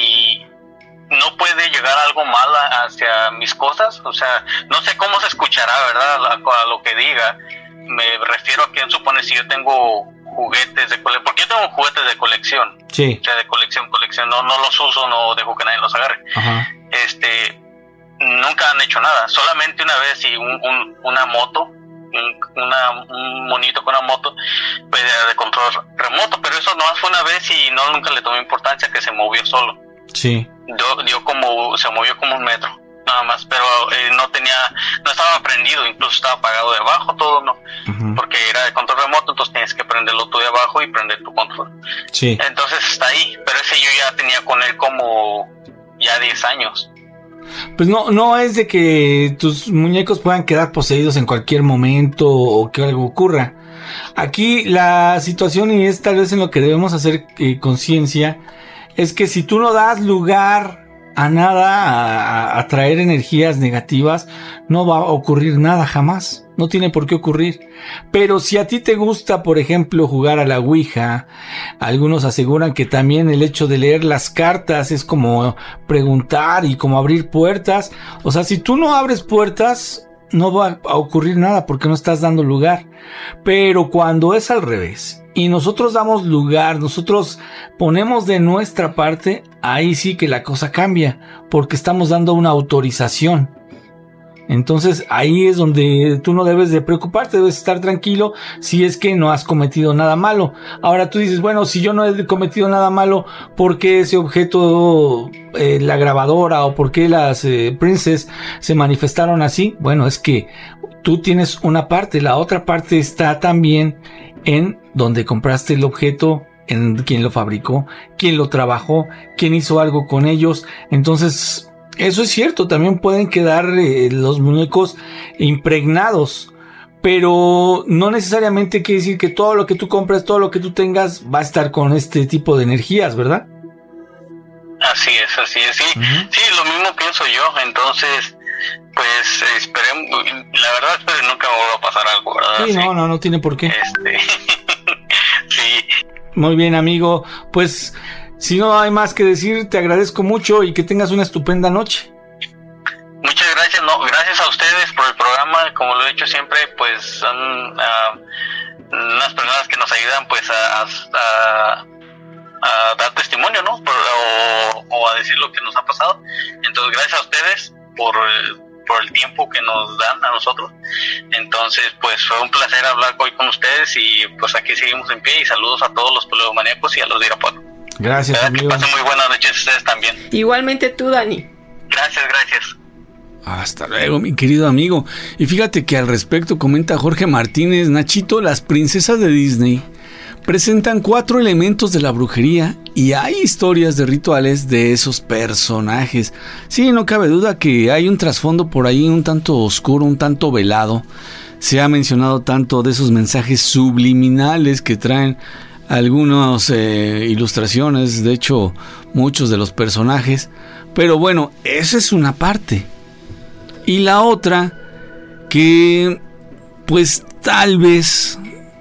y no puede llegar algo mal hacia mis cosas, o sea, no sé cómo se escuchará, ¿verdad? A, a lo que diga, me refiero a que supone si yo tengo juguetes de colección, porque yo tengo juguetes de colección, sí. o sea, de colección, colección, no, no los uso, no dejo que nadie los agarre. Ajá. Este, nunca han hecho nada, solamente una vez y un, un, una moto, un, una, un monito con una moto, pues de control remoto, pero eso nomás fue una vez y no nunca le tomé importancia, que se movió solo. Sí. Dio, dio como, se movió como un metro, nada más, pero eh, no tenía, no estaba prendido, incluso estaba apagado de abajo, todo, no, uh-huh. porque era de control remoto, entonces tienes que prenderlo tú de abajo y prender tu control. Sí. Entonces está ahí, pero ese yo ya tenía con él como ya diez años. Pues no, no es de que tus muñecos puedan quedar poseídos en cualquier momento o que algo ocurra. Aquí la situación, y es tal vez en lo que debemos hacer eh, conciencia, es que si tú no das lugar a nada, a atraer energías negativas, no va a ocurrir nada jamás. No tiene por qué ocurrir. Pero si a ti te gusta, por ejemplo, jugar a la Ouija, algunos aseguran que también el hecho de leer las cartas es como preguntar y como abrir puertas. O sea, si tú no abres puertas, no va a ocurrir nada porque no estás dando lugar. Pero cuando es al revés y nosotros damos lugar, nosotros ponemos de nuestra parte, ahí sí que la cosa cambia, porque estamos dando una autorización. Entonces ahí es donde tú no debes de preocuparte, debes estar tranquilo si es que no has cometido nada malo. Ahora tú dices, bueno, si yo no he cometido nada malo, ¿por qué ese objeto, eh, la grabadora, o por qué las eh, princes se manifestaron así? Bueno, es que tú tienes una parte, la otra parte está también en donde compraste el objeto, en quién lo fabricó, quién lo trabajó, quién hizo algo con ellos. Entonces, eso es cierto, también pueden quedar eh, los muñecos impregnados, pero no necesariamente quiere decir que todo lo que tú compras, todo lo que tú tengas va a estar con este tipo de energías, ¿verdad? Así es, así es, sí, uh-huh. sí, lo mismo pienso yo. Entonces, pues esperemos, la verdad espero que nunca me vuelva a pasar algo, ¿verdad? Sí, sí. no, no, no tiene por qué. Este, sí. Muy bien, amigo, pues si no hay más que decir, te agradezco mucho y que tengas una estupenda noche. Muchas gracias, no, gracias a ustedes por el programa, como lo he dicho siempre, pues son compartir lo que nos ha pasado. Entonces, gracias a ustedes por, por el tiempo que nos dan a nosotros. Entonces, pues fue un placer hablar hoy con ustedes y pues aquí seguimos en pie y saludos a todos los peludomaníacos y a los de Irapuato. Gracias, amigo. Que pasen muy buenas noches ustedes también. Igualmente tú, Dani. Gracias, gracias. Hasta luego, mi querido amigo. Y fíjate que al respecto comenta Jorge Martínez: Nachito, las princesas de Disney presentan cuatro elementos de la brujería y hay historias de rituales de esos personajes. Sí, no cabe duda que hay un trasfondo por ahí un tanto oscuro, un tanto velado. Se ha mencionado tanto de esos mensajes subliminales que traen algunas eh, ilustraciones, de hecho muchos de los personajes. Pero bueno, esa es una parte. Y la otra, que pues tal vez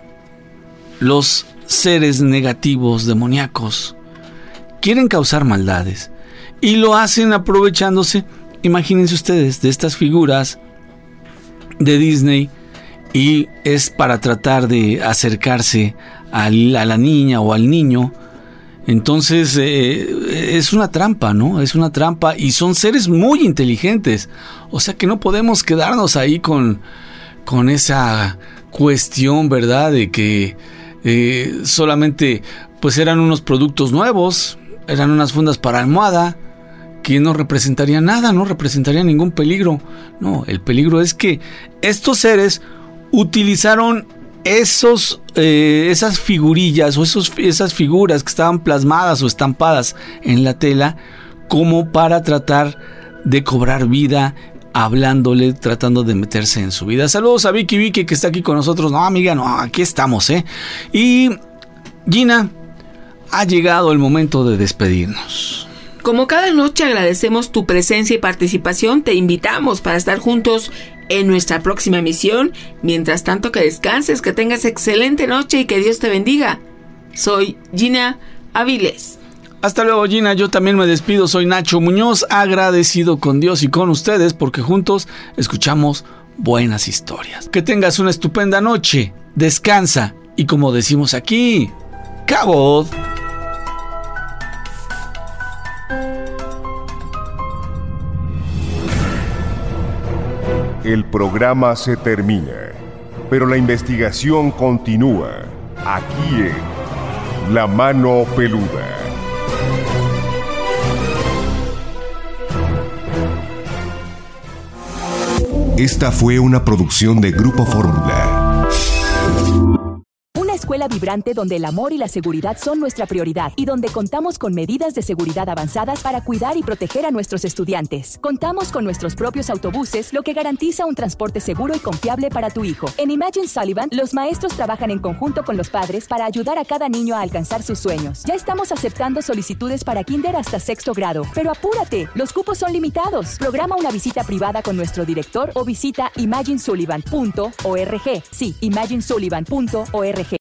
los seres negativos, demoníacos, quieren causar maldades y lo hacen aprovechándose, imagínense ustedes, de estas figuras de Disney, y es para tratar de acercarse a la niña o al niño. Entonces eh, es una trampa, ¿no? Es una trampa y son seres muy inteligentes. O sea que no podemos quedarnos ahí con, con esa cuestión, ¿verdad? De que eh, solamente pues eran unos productos nuevos, eran unas fundas para almohada que no representarían nada, no representarían ningún peligro. No, el peligro es que estos seres utilizaron esos, eh, esas figurillas o esos, esas figuras que estaban plasmadas o estampadas en la tela como para tratar de cobrar vida, hablándole, tratando de meterse en su vida. Saludos a Vicky Vicky que está aquí con nosotros. No, amiga, no, aquí estamos, ¿eh? Y Gina, ha llegado el momento de despedirnos. Como cada noche agradecemos tu presencia y participación, te invitamos para estar juntos en nuestra próxima emisión. Mientras tanto, que descanses, que tengas excelente noche y que Dios te bendiga. Soy Gina Aviles. Hasta luego, Gina. Yo también me despido. Soy Nacho Muñoz, agradecido con Dios y con ustedes porque juntos escuchamos buenas historias. Que tengas una estupenda noche. Descansa y, como decimos aquí, ¡cabot! El programa se termina, pero la investigación continúa aquí en La Mano Peluda. Esta fue una producción de Grupo Fórmula. Una escuela vibrante donde el amor y la seguridad son nuestra prioridad y donde contamos con medidas de seguridad avanzadas para cuidar y proteger a nuestros estudiantes. Contamos con nuestros propios autobuses, lo que garantiza un transporte seguro y confiable para tu hijo. En Imagine Sullivan, los maestros trabajan en conjunto con los padres para ayudar a cada niño a alcanzar sus sueños. Ya estamos aceptando solicitudes para kinder hasta sexto grado, pero apúrate, los cupos son limitados. Programa una visita privada con nuestro director o visita imagine sullivan punto org. Sí, imagine sullivan punto org.